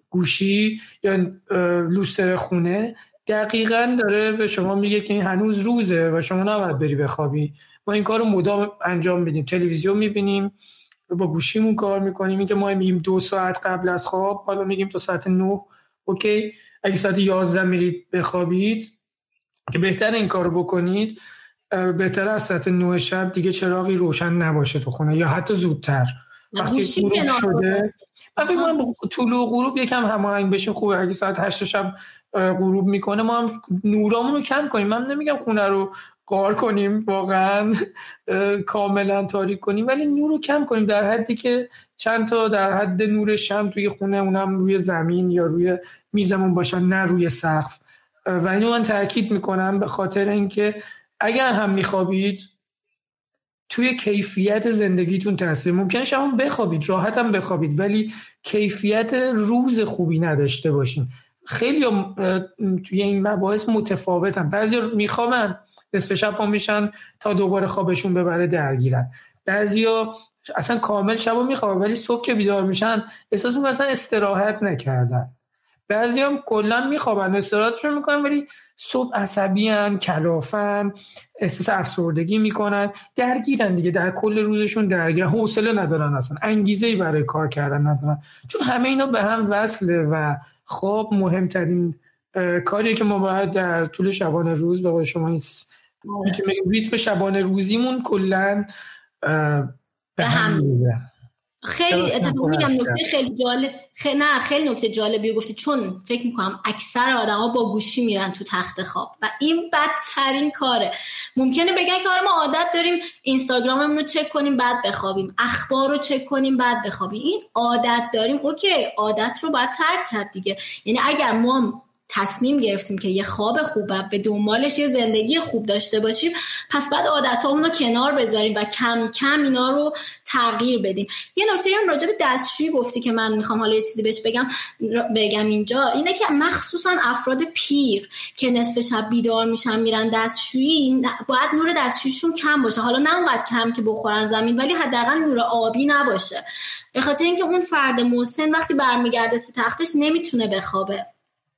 S3: گوشی یا لوستر خونه دقیقاً داره به شما میگه که این هنوز روزه و شما نباید بری بخوابی. ما این کار رو مدام انجام میدیم، تلویزیون میبینیم، با گوشیمون کار میکنیم. این که ما میگیم دو ساعت قبل از خواب، حالا میگیم تا ساعت نه. اوکی، اگه ساعت یازده میرید بخوابید که بهتر این کار رو بکنید، بهتر از ساعت نه شب دیگه چراغی روشن نباشه تو خونه یا حتی زودتر وقتی غروب شده. من فکر می‌کنم طلوع غروب یکم هماهنگ بشه خوبه. اگه ساعت هشت شب غروب میکنه ما هم نورامون رو کم کنیم. من نمیگم خونه رو قار کنیم واقعا کاملا تاریک کنیم، ولی نور رو کم کنیم در حدی که چند تا در حد نور شمع توی خونه، اونم روی زمین یا روی میزمون باشن، نه روی سقف. و اینو من تاکید میکنم به خاطر اینکه اگر هم میخوابید توی کیفیت زندگیتون تاثیر، ممکنه شما بخوابید راحت هم بخوابید ولی کیفیت روز خوبی نداشته باشین. خیلی توی این مباحث متفاوتن. بعضی میخوابن نصف شب پا میشن تا دوباره خوابشون ببره درگیرن. بعضیا اصلا کامل شبو میخوابن ولی صبح که بیدار میشن احساس میکنن اصلا استراحت نکردن. بعضی هم کلا میخوابن استراحتشون میکنن ولی صبح عصبیان، کلافن، احساس افسردگی میکنن، درگیرن دیگه، در کل روزشون درگیرن، حوصله ندارن، اصلا انگیزه‌ای برای کار کردن ندارن، چون همه اینا به هم وصله. و خواب مهمترین کاریه که ما باید در طول شبانه روز به قول شما میتونیم بگیم ریتم شبانه روزیمون کلا به هم میره.
S2: خیلی اتفاقا میگم نکته خیلی جالب خیلی نه خیلی نکته جالبی گفتی، چون فکر میکنم اکثر آدما با گوشی میرن تو تخت خواب و این بدترین کاره. ممکنه بگن که آره ما عادت داریم اینستاگراممون رو چک کنیم بعد بخوابیم، اخبار رو چک کنیم بعد بخوابیم. این عادت داریم، اوکی، عادت رو باید ترک کرد دیگه. یعنی اگر ما تصمیم گرفتیم که یه خواب خوب و به دنبالش یه زندگی خوب داشته باشیم، پس بعد عادتامون رو کنار بذاریم و کم کم اینا رو تغییر بدیم. یه نکته هم راجع به دستشویی گفتی که من میخوام حالا یه چیزی بهش بگم بگم اینجا، اینه که مخصوصا افراد پیر که نصف شب بیدار میشن میرن دستشویی، باید نور دستشوییشون کم باشه. حالا نه اونقدر کم که بخورن زمین، ولی حداقل نور آبی نباشه، به خاطر اینکه اون فرد مسن وقتی برمیگرده تو تختش نمیتونه بخوابه.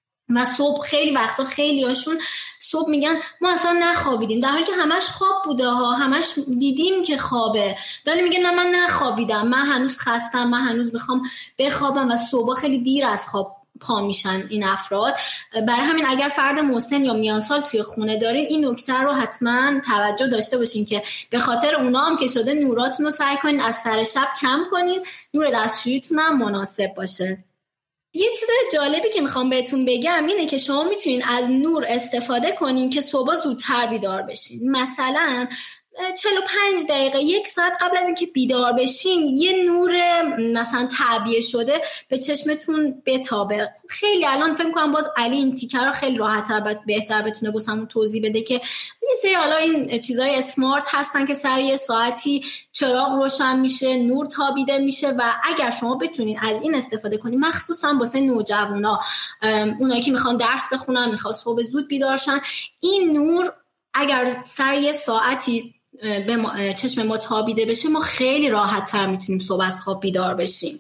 S2: و صبح خیلی وقتا خیلی هاشون صبح میگن ما اصلا نخوابیدیم، در حالی که همش خواب بوده ها، همش دیدیم که خوابه، ولی میگن نه من نخوابیدم، من هنوز خستم، من هنوز میخوام بخوابم. و صبح خیلی دیر از خواب پا میشن این افراد. برای همین اگر فرد مسن یا میان سال توی خونه دارین این نکته رو حتما توجه داشته باشین که به خاطر اونا هم که شده نوراتون رو سعی کنین از سر شب کم کنین، نور دستشوییتون هم مناسب باشه. یه چیز جالبی که میخوام بهتون بگم اینه که شما میتونین از نور استفاده کنین که صبح زودتر بیدار بشین. مثلا چهل و پنج دقیقه یک ساعت قبل از اینکه بیدار بشین یه نور مثلا تعبیه شده به چشمتون بتابه. خیلی الان فکر کنم باز علی این تیکر رو خیلی راحت‌تر بهتر بتونه واسمون توضیح بده که یه سری حالا این چیزای اسمارت هستن که سر یه ساعتی چراغ روشن میشه، نور تابیده میشه و اگر شما بتونین از این استفاده کنین، مخصوصا واسه نوجوانا، اونایی که میخوان درس بخونن، میخوان صبح زود بیدار شن، این نور اگر سر یه ساعتی به ما، چشم ما تابیده بشه، ما خیلی راحت تر میتونیم صبح از خواب بیدار بشیم.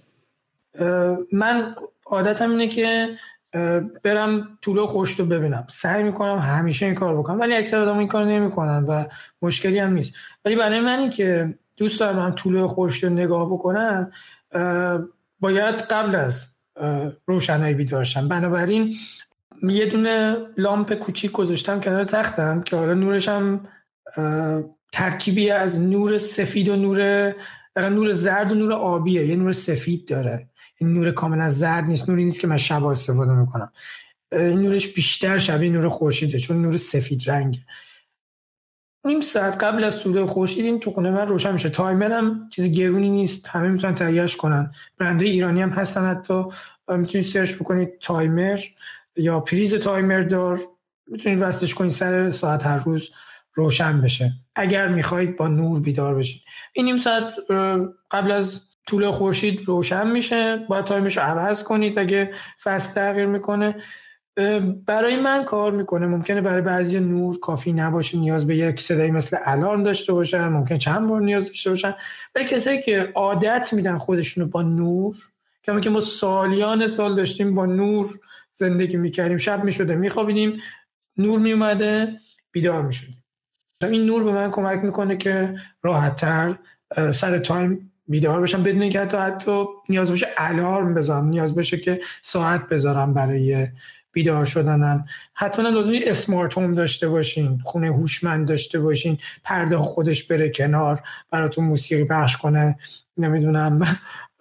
S3: من عادتم اینه که برم طلوع خورشید رو ببینم، سعی میکنم همیشه این کار بکنم، ولی اکثر آدم این کار نمیکنن و مشکلی هم نیست. ولی برای منی که دوست دارم طلوع خورشید رو نگاه بکنم، باید قبل از روشنایی بیدار شم. بنابراین یه دونه لامپ کوچیک گذاشتم کنار تختم که حالا نورش هم ترکیبی از نور سفید و نور نور زرد و نور آبیه، یه نور سفید داره، این نور کاملا زرد نیست، نوری نیست که من شب استفاده میکنم، این نورش بیشتر شبیه نور خورشیده چون نور سفید رنگه. نیم ساعت قبل از طلوع خورشید این تو خونه من روشن میشه. تایمرم چیز گرونی نیست، همه میتونن تهیه‌اش کنن، برندهای ایرانی هم هستن، حتی میتونید سرچ بکنید تایمر یا پریز تایمر دار، میتونید وصلش کنید سر ساعت هر روز روشن بشه اگر میخواید با نور بیدار بشید. این نیم ساعت قبل از طلوع خورشید روشن میشه، باید تایمش رو عوض کنید اگه فصل تغییر میکنه. برای من کار میکنه. ممکنه برای بعضی نور کافی نباشه، نیاز به یک صدایی مثل الارم داشته باشن، ممکن چند بار نیاز داشته باشن. برای کسایی که عادت میدن خودشونو با نور، کما که ما سالیان سال داشتیم با نور زندگی میکردیم، شب میشده میخوابیدیم، نور میومده بیدار میشدیم. این نور به من کمک میکنه که راحت‌تر سر تایم بیدار بشم، بدون اینکه حتی حتی نیاز بشه الارم بذارم، نیاز بشه که ساعت بذارم برای بیدار شدنم. حتما لازم اسمارت هوم داشته باشین، خونه هوشمند داشته باشین، پرده خودش بره کنار براتون موسیقی پخش کنه، نمیدونم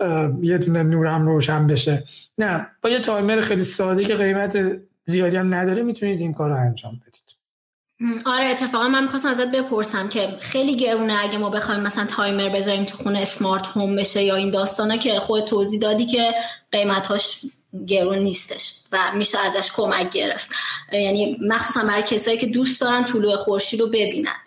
S3: یه دونه نورم روشن بشه. نه، با یه تایمر خیلی ساده که قیمت زیادی هم نداره میتونید این کار رو انجام بدید.
S2: آره اتفاقا من می‌خواستم ازت بپرسم که خیلی گرونه اگه ما بخوایم مثلا تایمر بذاریم تو خونه اسمارت هوم بشه یا این داستانا که خود توضیح دادی که قیمتاش گرون نیستش و میشه ازش کمک گرفت، یعنی مخصوصا برای کسایی که دوست دارن طلوع خورشید رو ببینن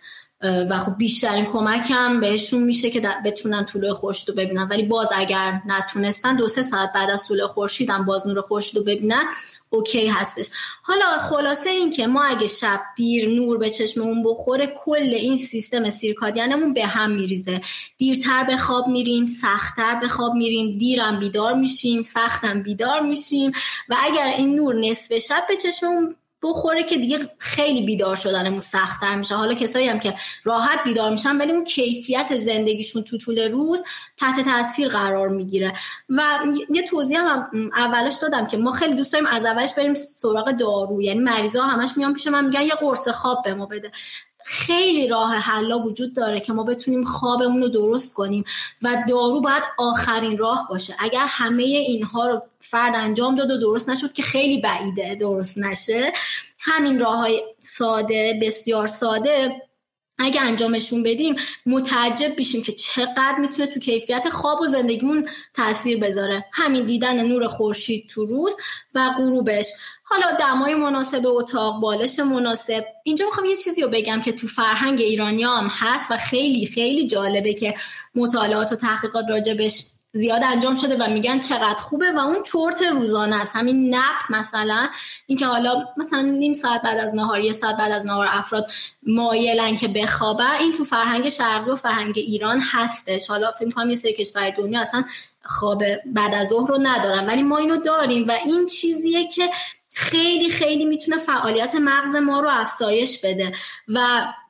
S2: و خب بیشترین کمک هم بهشون میشه که بتونن طلوع خورشید رو ببینن، ولی باز اگر نتونستن دو سه ساعت بعد از طلوع خورشید هم باز نور خورشید رو ببینن اوکی هستش. حالا خلاصه این که ما اگه شب دیر نور به چشممون بخوره کل این سیستم سیرکادیانمون به هم میریزه، دیرتر به خواب میریم، سخت‌تر به خواب میریم، دیرم بیدار میشیم، سختم بیدار میشیم و اگر این نور نصف شب به چشممون بخوره که دیگه خیلی بیدار شدنمون سخت‌تر میشه. حالا کسایی هم که راحت بیدار میشن ولی اون کیفیت زندگیشون تو طول روز تحت تاثیر قرار میگیره. و یه توضیح هم اولش دادم که ما خیلی دوست داریم از اولش بریم سراغ دارو، یعنی مریضا همش میان پیش من میگن یه قرص خواب به ما بده. خیلی راه حلا وجود داره که ما بتونیم خوابمون رو درست کنیم و دارو باید آخرین راه باشه. اگر همه اینها رو فرد انجام داد و درست نشد که خیلی بعیده درست نشه، همین راههای ساده بسیار ساده اگه انجامشون بدیم متعجب بشیم که چقدر میتونه تو کیفیت خواب و زندگیمون تاثیر بذاره. همین دیدن نور خورشید تو روز و غروبش، حالا دمای مناسب اتاق، بالش مناسب. اینجا میخوام یه چیزی رو بگم که تو فرهنگ ایرانی‌ها هم هست و خیلی خیلی جالبه که مطالعات و تحقیقات راجبش زیاد انجام شده و میگن چقدر خوبه و اون چرت روزانه است. همین نپ مثلا، این که حالا مثلا نیم ساعت بعد از نهار، یه ساعت بعد از نهار افراد مایلن که بخوابن، این تو فرهنگ شرقی و فرهنگ ایران هستش. حالا فکر می‌کنم یه سری کشورهای دنیا اصلا خواب بعد از ظهر رو ندارن ولی ما اینو داریم و این چیزیه که خیلی خیلی میتونه فعالیت مغز ما رو افزایش بده و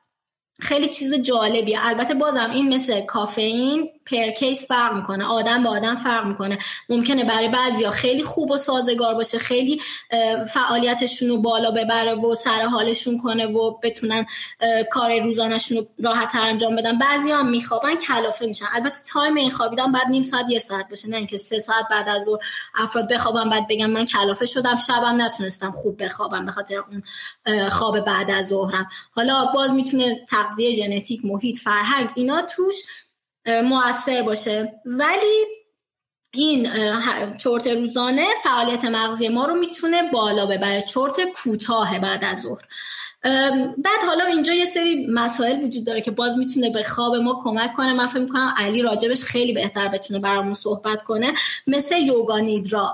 S2: خیلی چیز جالبیه. البته بازم این مثل کافئین پر کیس فرق میکنه، آدم با آدم فرق میکنه. ممکنه برای بعضیا خیلی خوب و سازگار باشه، خیلی فعالیتشون رو بالا ببره و سر حالشون کنه و بتونن کار روزانه‌شون رو راحت‌تر انجام بدن. بعضیا هم میخوابن کلافه میشن. البته تایم این خوابیدن بعد نیم ساعت یه ساعت باشه، نه اینکه سه ساعت بعد از ظهر افراد بخوابن بعد بگم من کلافه شدم، شبم نتونستم خوب بخوابم به خاطر اون خواب بعد از ظهرم. حالا باز میتونه تغذیه ژنتیک، محیط، فرهنگ اینا توش مؤثر باشه، ولی این چرت روزانه فعالیت مغزی ما رو میتونه بالا ببره. چرت کوتاه بعد از ظهر. بعد حالا اینجا یه سری مسائل وجود داره که باز میتونه به خواب ما کمک کنه. من فکر می‌کنم علی راجبش خیلی بهتر بتونه برامون صحبت کنه، مثل یوگا نیدرا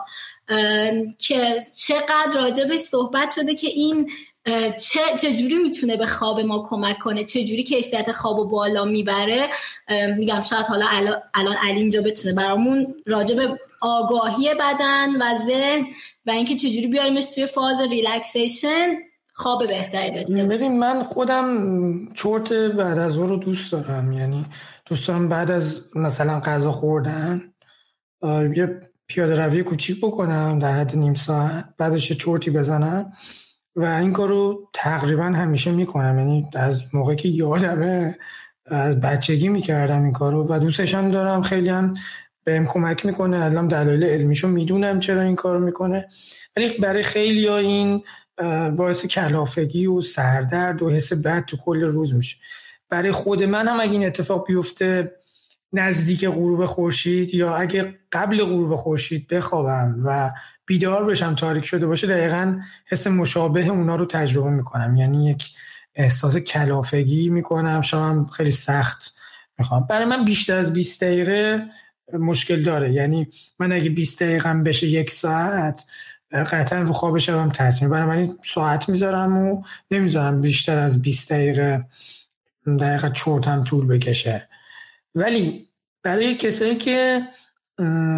S2: که چقدر راجبش صحبت شده که این چه چه جوری میتونه به خواب ما کمک کنه، چه جوری کیفیت خوابو بالا میبره. میگم شاید حالا الان علی اینجا بتونه برامون راجع به آگاهی بدن و ذهن و اینکه چه جوری بیاریمش توی فاز ریلکسیشن خواب بهتری داشته باشه.
S3: ببین من خودم چرت بعد از ظهر رو دوست دارم، یعنی دوست دارم بعد از مثلا غذا خوردن یه پیاده روی کوچیک بکنم در حد نیم ساعت، بعدش یه چرتی بزنم و این کارو تقریبا همیشه میکنم. یعنی از موقعی که یادمه از بچگی میکردم این کارو و دوستش هم دارم، خیلی هم بهم کمک میکنه. الان دلایل علمیشو میدونم چرا این کارو میکنه، ولی برای خیلیا این باعث کلافگی و سردرد و حس بد تو کل روز میشه. برای خود من هم اگه این اتفاق بیفته نزدیک غروب خورشید یا اگه قبل غروب خورشید بخوابم و بیدار بشم تاریک شده باشه، دقیقاً حس مشابه اونا رو تجربه میکنم. یعنی یک احساس کلافگی میکنم، شام خیلی سخت میخوام. برای من بیشتر از بیست دقیقه مشکل داره، یعنی من اگه بیست دقیقه بشه یک ساعت قطعا رو خواب شبم تاثیر. برای من ساعت میذارم و نمیذارم بیشتر از بیست دقیقه دقیقه چرتم طول بکشه. ولی برای کسایی که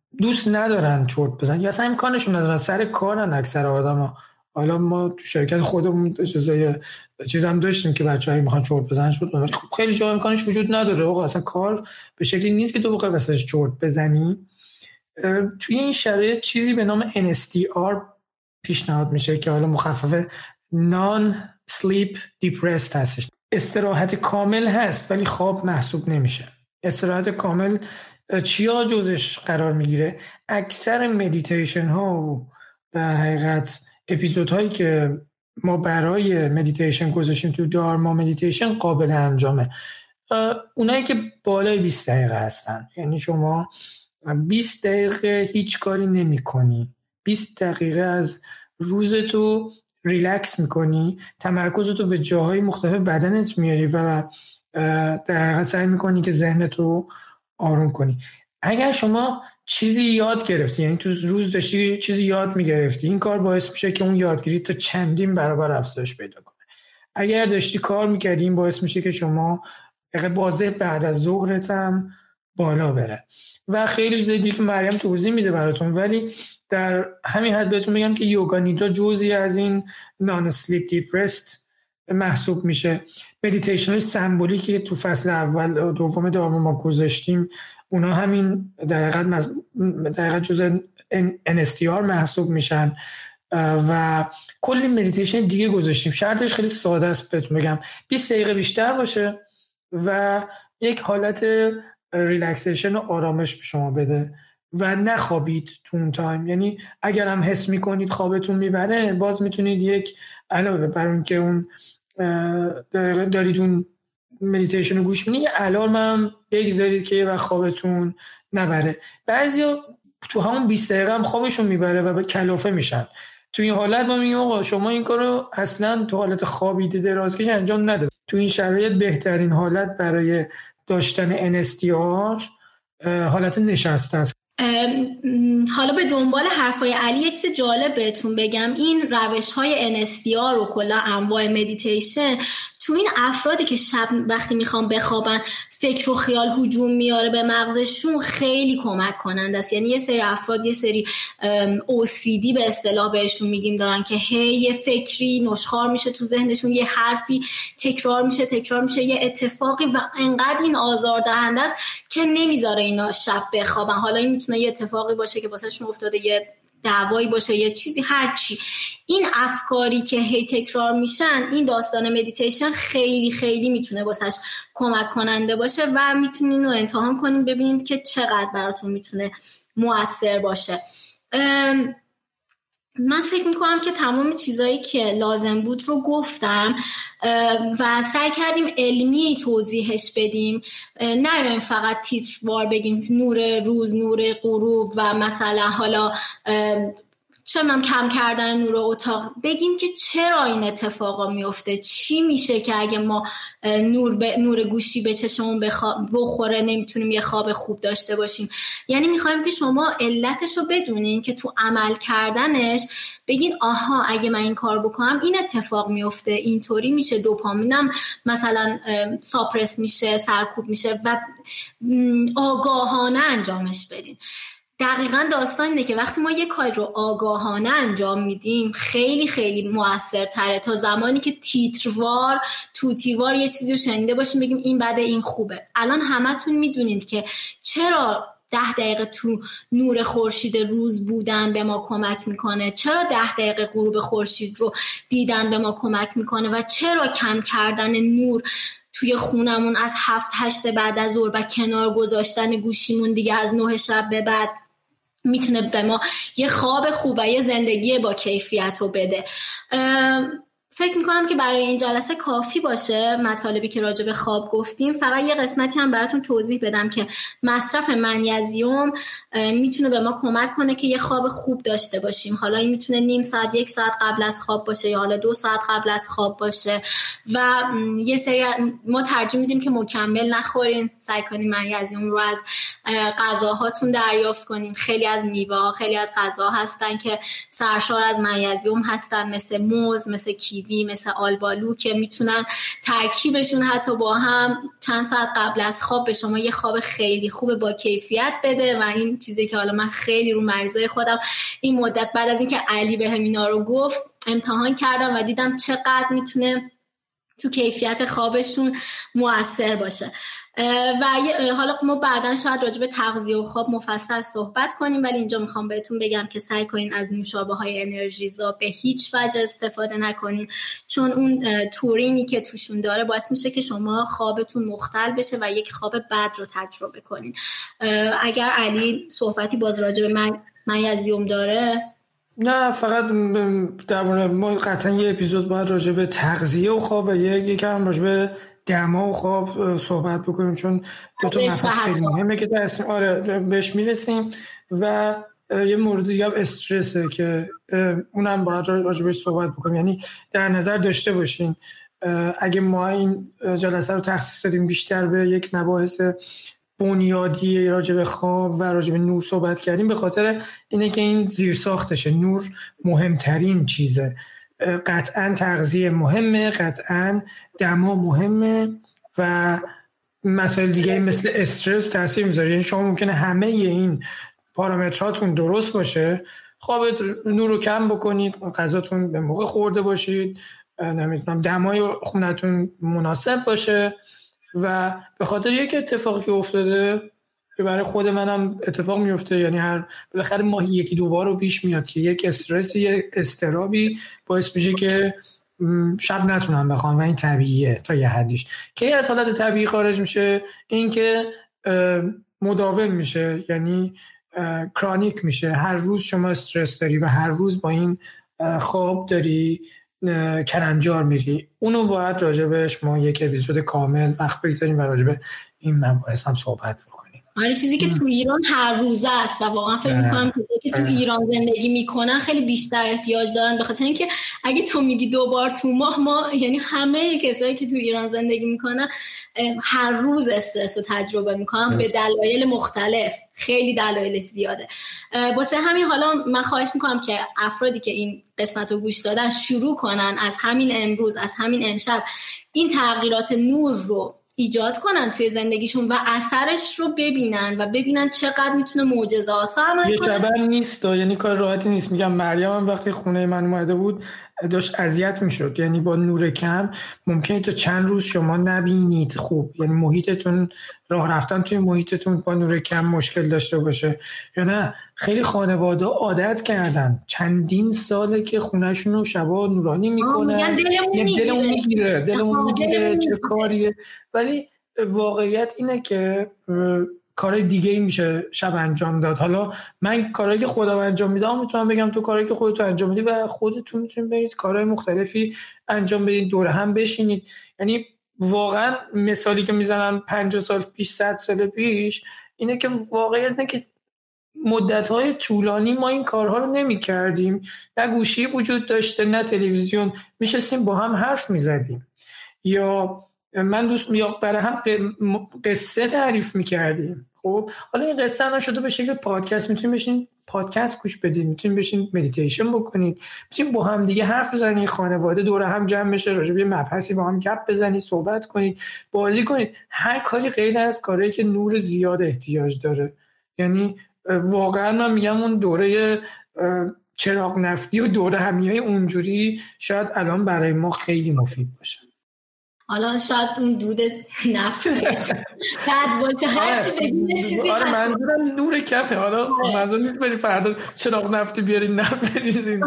S3: دوست ندارن چرت بزنن یا اصلا امکانشون ندارن، سر کارن اکثر آدما. حالا ما تو شرکت خودمون چیزای چیز هم داشتیم که بچه‌ها میخوان چرت بزنن شد، ولی خب خیلی جا امکانش وجود نداره. آقا اصلا کار به شکلی نیست که تو بخوای واسش چرت بزنی. توی این شرایط چیزی به نام ان اس دی آر پیشنهاد میشه که حالا مخفف نان سلیپ دیپرست هستش. استراحت کامل هست ولی خواب محسوب نمیشه. استراحت کامل چیا جزش قرار میگیره؟ اکثر مدیتیشن ها و در حقیقت اپیزودهایی که ما برای مدیتیشن گذاشتیم تو دارما مدیتیشن قابل انجامه. اونایی که بالای بیست دقیقه هستن، یعنی شما بیست دقیقه هیچ کاری نمی کنی، بیست دقیقه از روزتو ریلکس میکنی، تمرکزتو به جاهای مختلف بدنت میاری و در حقیقت سعی میکنی که ذهنتو آروم کنی. اگر شما چیزی یاد گرفتی، یعنی تو روز داشتی چیزی یاد میگرفتی، این کار باعث میشه که اون یادگیری تا چندین برابر افزایش پیدا کنه. اگر داشتی کار میکردی این باعث میشه که شما بازه بعد از ظهرت هم بالا بره و خیلی چیزای دیگه که مریم توضیح میده براتون. ولی در همین حد بهتون بگم که یوگا نیدرا جزئی از این نان اسلیپ دیپ رست محسوب میشه. مدیتیشن های سمبولیکی که تو فصل اول و دوم دارما ما گذاشتیم اونا همین در حقیقت در حقیقت جزء ان اس دی آر محسوب میشن و کلی مدیتیشن دیگه گذاشتیم. شرطش خیلی ساده است بهتون بگم، بیست دقیقه بیشتر باشه و یک حالت ریلکسیشن و آرامش به شما بده و نخوابید تو اون تایم. یعنی اگر هم حس میکنید خوابتون میبره، باز میتونید یک علاوه بر اون که اون دارید اون مدیتیشن رو گوش میدید، یه الارم هم بگذارید که و خوابتون نبره. بعضیا تو همون بیست دقیقه هم خوابشون میبره و به کلافه میشن. تو این حالت ما میگیم آقا شما این کارو اصلا تو حالت خوابیده درازکش انجام نده. تو این شرایط بهترین حالت برای داشتن ان اس دی آر حالت نشسته است.
S2: حالا به دنبال حرفای علی یه چیز جالب بهتون بگم. این روش‌های ان اس دی آر و کلا انواع مدیتیشن تو این افرادی که شب وقتی میخوام بخوابن فکر و خیال هجوم میاره به مغزشون خیلی کمک کننده است. یعنی یه سری افراد یه سری او سی دی به اصطلاح بهشون میگیم دارن که هی یه فکری نشخوار میشه تو ذهنشون، یه حرفی تکرار میشه تکرار میشه یه اتفاقی و انقدر این آزاردهنده است که نمیذاره اینا شب بخوابن. حالا این میتونه یه اتفاقی باشه که واسهشون افتاده، یه دعوایی باشه، یه چیزی، هر چی. این افکاری که هی تکرار میشن، این داستان مدیتیشن خیلی خیلی میتونه واسش کمک کننده باشه و میتونین رو امتحان کنین ببینید که چقدر براتون میتونه مؤثر باشه. من فکر میکنم که تمام چیزایی که لازم بود رو گفتم و سعی کردیم علمی توضیحش بدیم، نه فقط تیتروار بگیم نور روز، نور غروب و مثلا حالا چونم کم کردن نور اتاق. بگیم که چرا این اتفاقا میفته، چی میشه که اگه ما نور ب... نور گوشی به چشمون بخوا... بخوره نمیتونیم یه خواب خوب داشته باشیم. یعنی میخوایم که شما علتش رو بدونین که تو عمل کردنش بگین آها اگه من این کار بکنم این اتفاق میفته، اینطوری میشه، دوپامینم مثلا ساپرس میشه، سرکوب میشه و آگاهانه انجامش بدین. دقیقاً داستان اینه که وقتی ما یه کار رو آگاهانه انجام میدیم خیلی خیلی موثرتره تا زمانی که تیتروار توتیوار یه چیزی رو شنیده باشیم بگیم این بده این خوبه. الان همتون میدونید که چرا ده دقیقه تو نور خورشید روز بودن به ما کمک میکنه، چرا ده دقیقه غروب خورشید رو دیدن به ما کمک میکنه و چرا کم کردن نور توی خونمون از هفت هشت بعد از ظهر و کنار گذاشتن گوشیمون دیگه از نه شب به بعد میتونه به ما یه خواب خوب و یه زندگی با کیفیت رو بده. فکر میکنم که برای این جلسه کافی باشه مطالبی که راجع به خواب گفتیم. فقط یه قسمتی هم براتون توضیح بدم که مصرف منیزیم میتونه به ما کمک کنه که یه خواب خوب داشته باشیم. حالا این میتونه نیم ساعت یک ساعت قبل از خواب باشه یا حالا دو ساعت قبل از خواب باشه و یه سری ما ترجیح میدیم که مکمل نخورین، سعی کنین منیزیم رو از غذاهاتون دریافت کنین. خیلی از میوه ها، خیلی از غذا هستن که سرشار از منیزیم هستن، مثل موز، مثل کی کیوی، مثل آلبالو که میتونن ترکیبشون حتی با هم چند ساعت قبل از خواب به شما یه خواب خیلی خوب با کیفیت بده. و این چیزی که حالا من خیلی رو مریضای خودم این مدت بعد از اینکه علی به همینا رو گفت امتحان کردم و دیدم چقدر میتونه تو کیفیت خوابشون مؤثر باشه. و حالا ما بعداً شاید راجع به تغذیه و خواب مفصل صحبت کنیم، ولی اینجا میخوام بهتون بگم که سعی کنین از نوشابه‌های انرژیزا به هیچ وجه استفاده نکنین، چون اون تورینی که توشون داره باعث میشه که شما خوابتون مختل بشه و یک خواب بد رو تجربه کنین. اگر علی صحبتی باز راجع به مغنیزیم داره.
S3: نه، فقط در مورد ما قطعا یه اپیزود باید راجع به تغذیه و خواب و یکم راجع به دما و خواب صحبت بکنیم، چون دو تا مبحث خیلی مهمه که در آره بهش میرسیم. و یه مورد دیگه هم استرسه که اونم باید راجع بهش صحبت بکنیم. یعنی در نظر داشته باشین اگه ما این جلسه رو تخصیص دادیم بیشتر به یک مباحث بنیادی راجع به خواب و راجع به نور صحبت کردیم، به خاطر اینه که این زیر ساختشه. نور مهمترین چیزه. قطعا تغذیه مهمه، قطعا دما مهمه و مسائل دیگه مثل استرس تاثیر میذاره. یعنی شما ممکنه همه این پارامتراتون درست باشه، خوابت نور رو کم بکنید، غذاتون به موقع خورده باشید، نمیدونم دمای خونتون مناسب باشه، و به خاطر یک اتفاقی که افتاده که برای خود منم اتفاق میفته، یعنی هر بالاخره ماهی یکی دو بار رو پیش میاد که یک استرس، یک اضطرابی باعث میشه که شب نتونم بخوام و این طبیعیه تا یه حدیش. که از حالت طبیعی خارج میشه این که مداوم میشه، یعنی کرونیک میشه. هر روز شما استرس داری و هر روز با این خواب داری کلنجار میری. اونو باید راجبش ما یک اپیزود کامل وقت بگذاریم و راجب این مباحث هم صحبت بکنیم.
S2: آره، چیزی که تو ایران هر روزه است و واقعا فکر میکنم کسایی که تو ایران زندگی میکنن خیلی بیشتر احتیاج دارن، به خاطر اینکه اگه تو میگی دو بار تو ماه، ما یعنی همه کسایی که تو ایران زندگی میکنن هر روز استرس رو تجربه میکنن به دلایل مختلف، خیلی دلایل زیاده. واسه همین حالا من خواهش میکنم که افرادی که این قسمت رو گوش دادن شروع کنن از همین امروز، از همین امشب این تغییرات نور رو ایجاد کنن توی زندگیشون و اثرش رو ببینن و ببینن چقدر میتونه معجزه آسا عمل کنه.
S3: یه شبه نیست، یعنی کار راحتی نیست. میگم مریم هم وقتی خونه من اومده بود داشت اذیت میشد، یعنی با نور کم ممکنه تا چند روز شما نبینید خوب، یعنی محیطتون، راه رفتن توی محیطتون با نور کم مشکل داشته باشه. یا نه خیلی خانواده عادت کردن چندین ساله که خونهشون رو شبا نورانی میکنن، دلمون میگیره دلمون میگیره چه کاریه. ولی واقعیت اینه که کارهای دیگه ای میشه شب انجام داد. حالا من کارهایی که خودم انجام میدم میتونم بگم تو کارهایی که خودت انجام میدی و خودتون میتونید برید کارهای مختلفی انجام بدید، دوره هم بشینید. یعنی واقعا مثالی که میزنم پنجاه سال پیش، صد سال پیش، اینه که واقعیت اینه که مدت‌های طولانی ما این کارها رو نمی‌کردیم، نه گوشی وجود داشته نه تلویزیون، میشستیم با هم حرف میزدیم یا من دوست یا برای هم قصه تعریف میکردیم. خب حالا این قصه نشده به شکل پادکست، میتونیم بشین پادکست گوش بدین، میتونیم بشین مدیتیشن بکنید، میتونیم با هم دیگه حرف بزنید، خانواده دور هم جمع بشه، راجع به مبحثی با هم گپ بزنید، صحبت کنید، بازی کنید. هر کاری غیر از کاری که نور زیاد احتیاج داره. یعنی واقعا من میگم اون دوره چراغ نفتی و دوره همیای اونجوری شاید الان برای ما خیلی مفید باشه.
S2: حالا شاید اون دود نفت بشه بعد باشه هرچی بدونه چیزی
S3: آره هست. منظورم نور کفه. حالا منظور نیست بری فردا چراغ نفتی بیاری نفت بریزین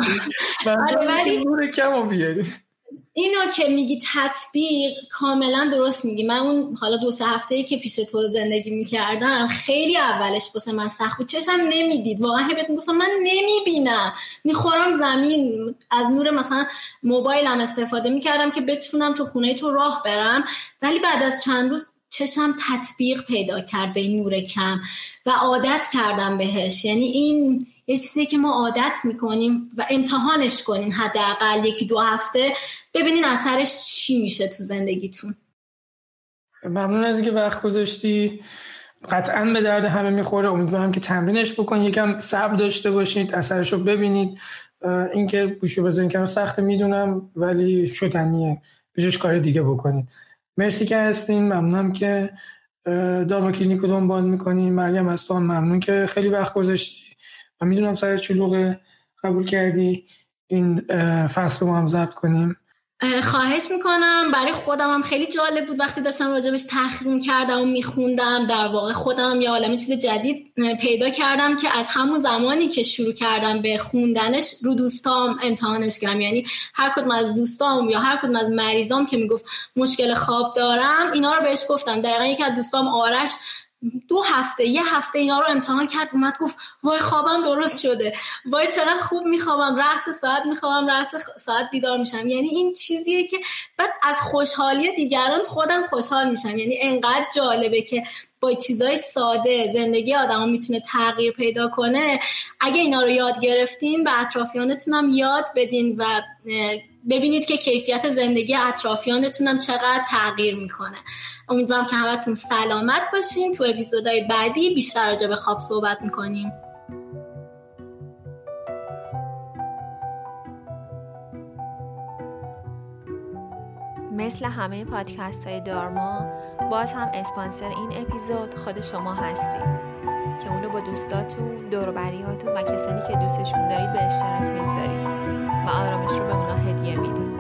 S3: منظورم نور کم رو بیاری.
S2: اینو که میگی تطبیق کاملا درست میگی. من اون حالا دو سه هفته‌ای که پیش تو زندگی میکردم خیلی اولش واسه من سخت بود، چشم نمیدید واقعا. هی بهت میگفتم من نمیبینم، میخورم زمین. از نور مثلا موبایلم استفاده میکردم که بتونم تو خونه تو راه برم، ولی بعد از چند روز چشم تطبیق پیدا کرد به این نور کم و عادت کردم بهش. یعنی این یه چیزی که ما عادت میکنیم و امتحانش کنین حداقل یکی دو هفته ببینین اثرش چی میشه تو زندگیتون.
S3: ممنون از اینکه وقت گذاشتی. قطعاً به درد همه میخوره. امیدوارم که تمرینش بکنید، یکم صبر داشته باشید، اثرش رو ببینید اینکه گوشو بزنین کنار سخت میدونم، ولی شدنیه، بجاش کار دیگه بکنین. مرسی که هستین، ممنونم که دارما کلینیک رو دنبال میکنین. مریم از تو هم ممنون که خیلی وقت گذاشتی و میدونم سر شلوغ قبول کردی این فصل رو هم ضبط کنیم.
S2: خواهش میکنم. برای خودم هم خیلی جالب بود وقتی داشتم راجبش تحقیق کردم و میخوندم. در واقع خودم هم یه عالمه چیز جدید پیدا کردم که از همون زمانی که شروع کردم به خوندنش رو دوستام امتحانش کردم. یعنی هر کدوم از دوستام یا هر کدوم از مریضام که میگفت مشکل خواب دارم، اینا رو بهش گفتم. دقیقاً یکی از دوستام آرش دو هفته یه هفته اینا رو امتحان کرد، اومد گفت وای خوابم درست شده، وای چقدر خوب میخوابم، رأس ساعت میخوابم، رأس ساعت بیدار میشم. یعنی این چیزیه که بعد از خوشحالی دیگران خودم خوشحال میشم. یعنی انقدر جالبه که با چیزای ساده زندگی آدمو میتونه تغییر پیدا کنه. اگه اینا رو یاد گرفتین به اطرافیانتون هم یاد بدین و ببینید که کیفیت زندگی اطرافیانتون هم چقدر تغییر میکنه. امیدوارم که همتون سلامت باشین. تو اپیزودهای بعدی بیشتر راجع به خواب صحبت میکنیم.
S1: مثل همه پادکست های دارما، باز هم اسپانسر این اپیزود خود شما هستید که اونو با دوستاتون، دور و بریاتون و کسانی که دوستشون دارید به اشتراک میگذارید و آرامش رو به اونا هدیه میدید.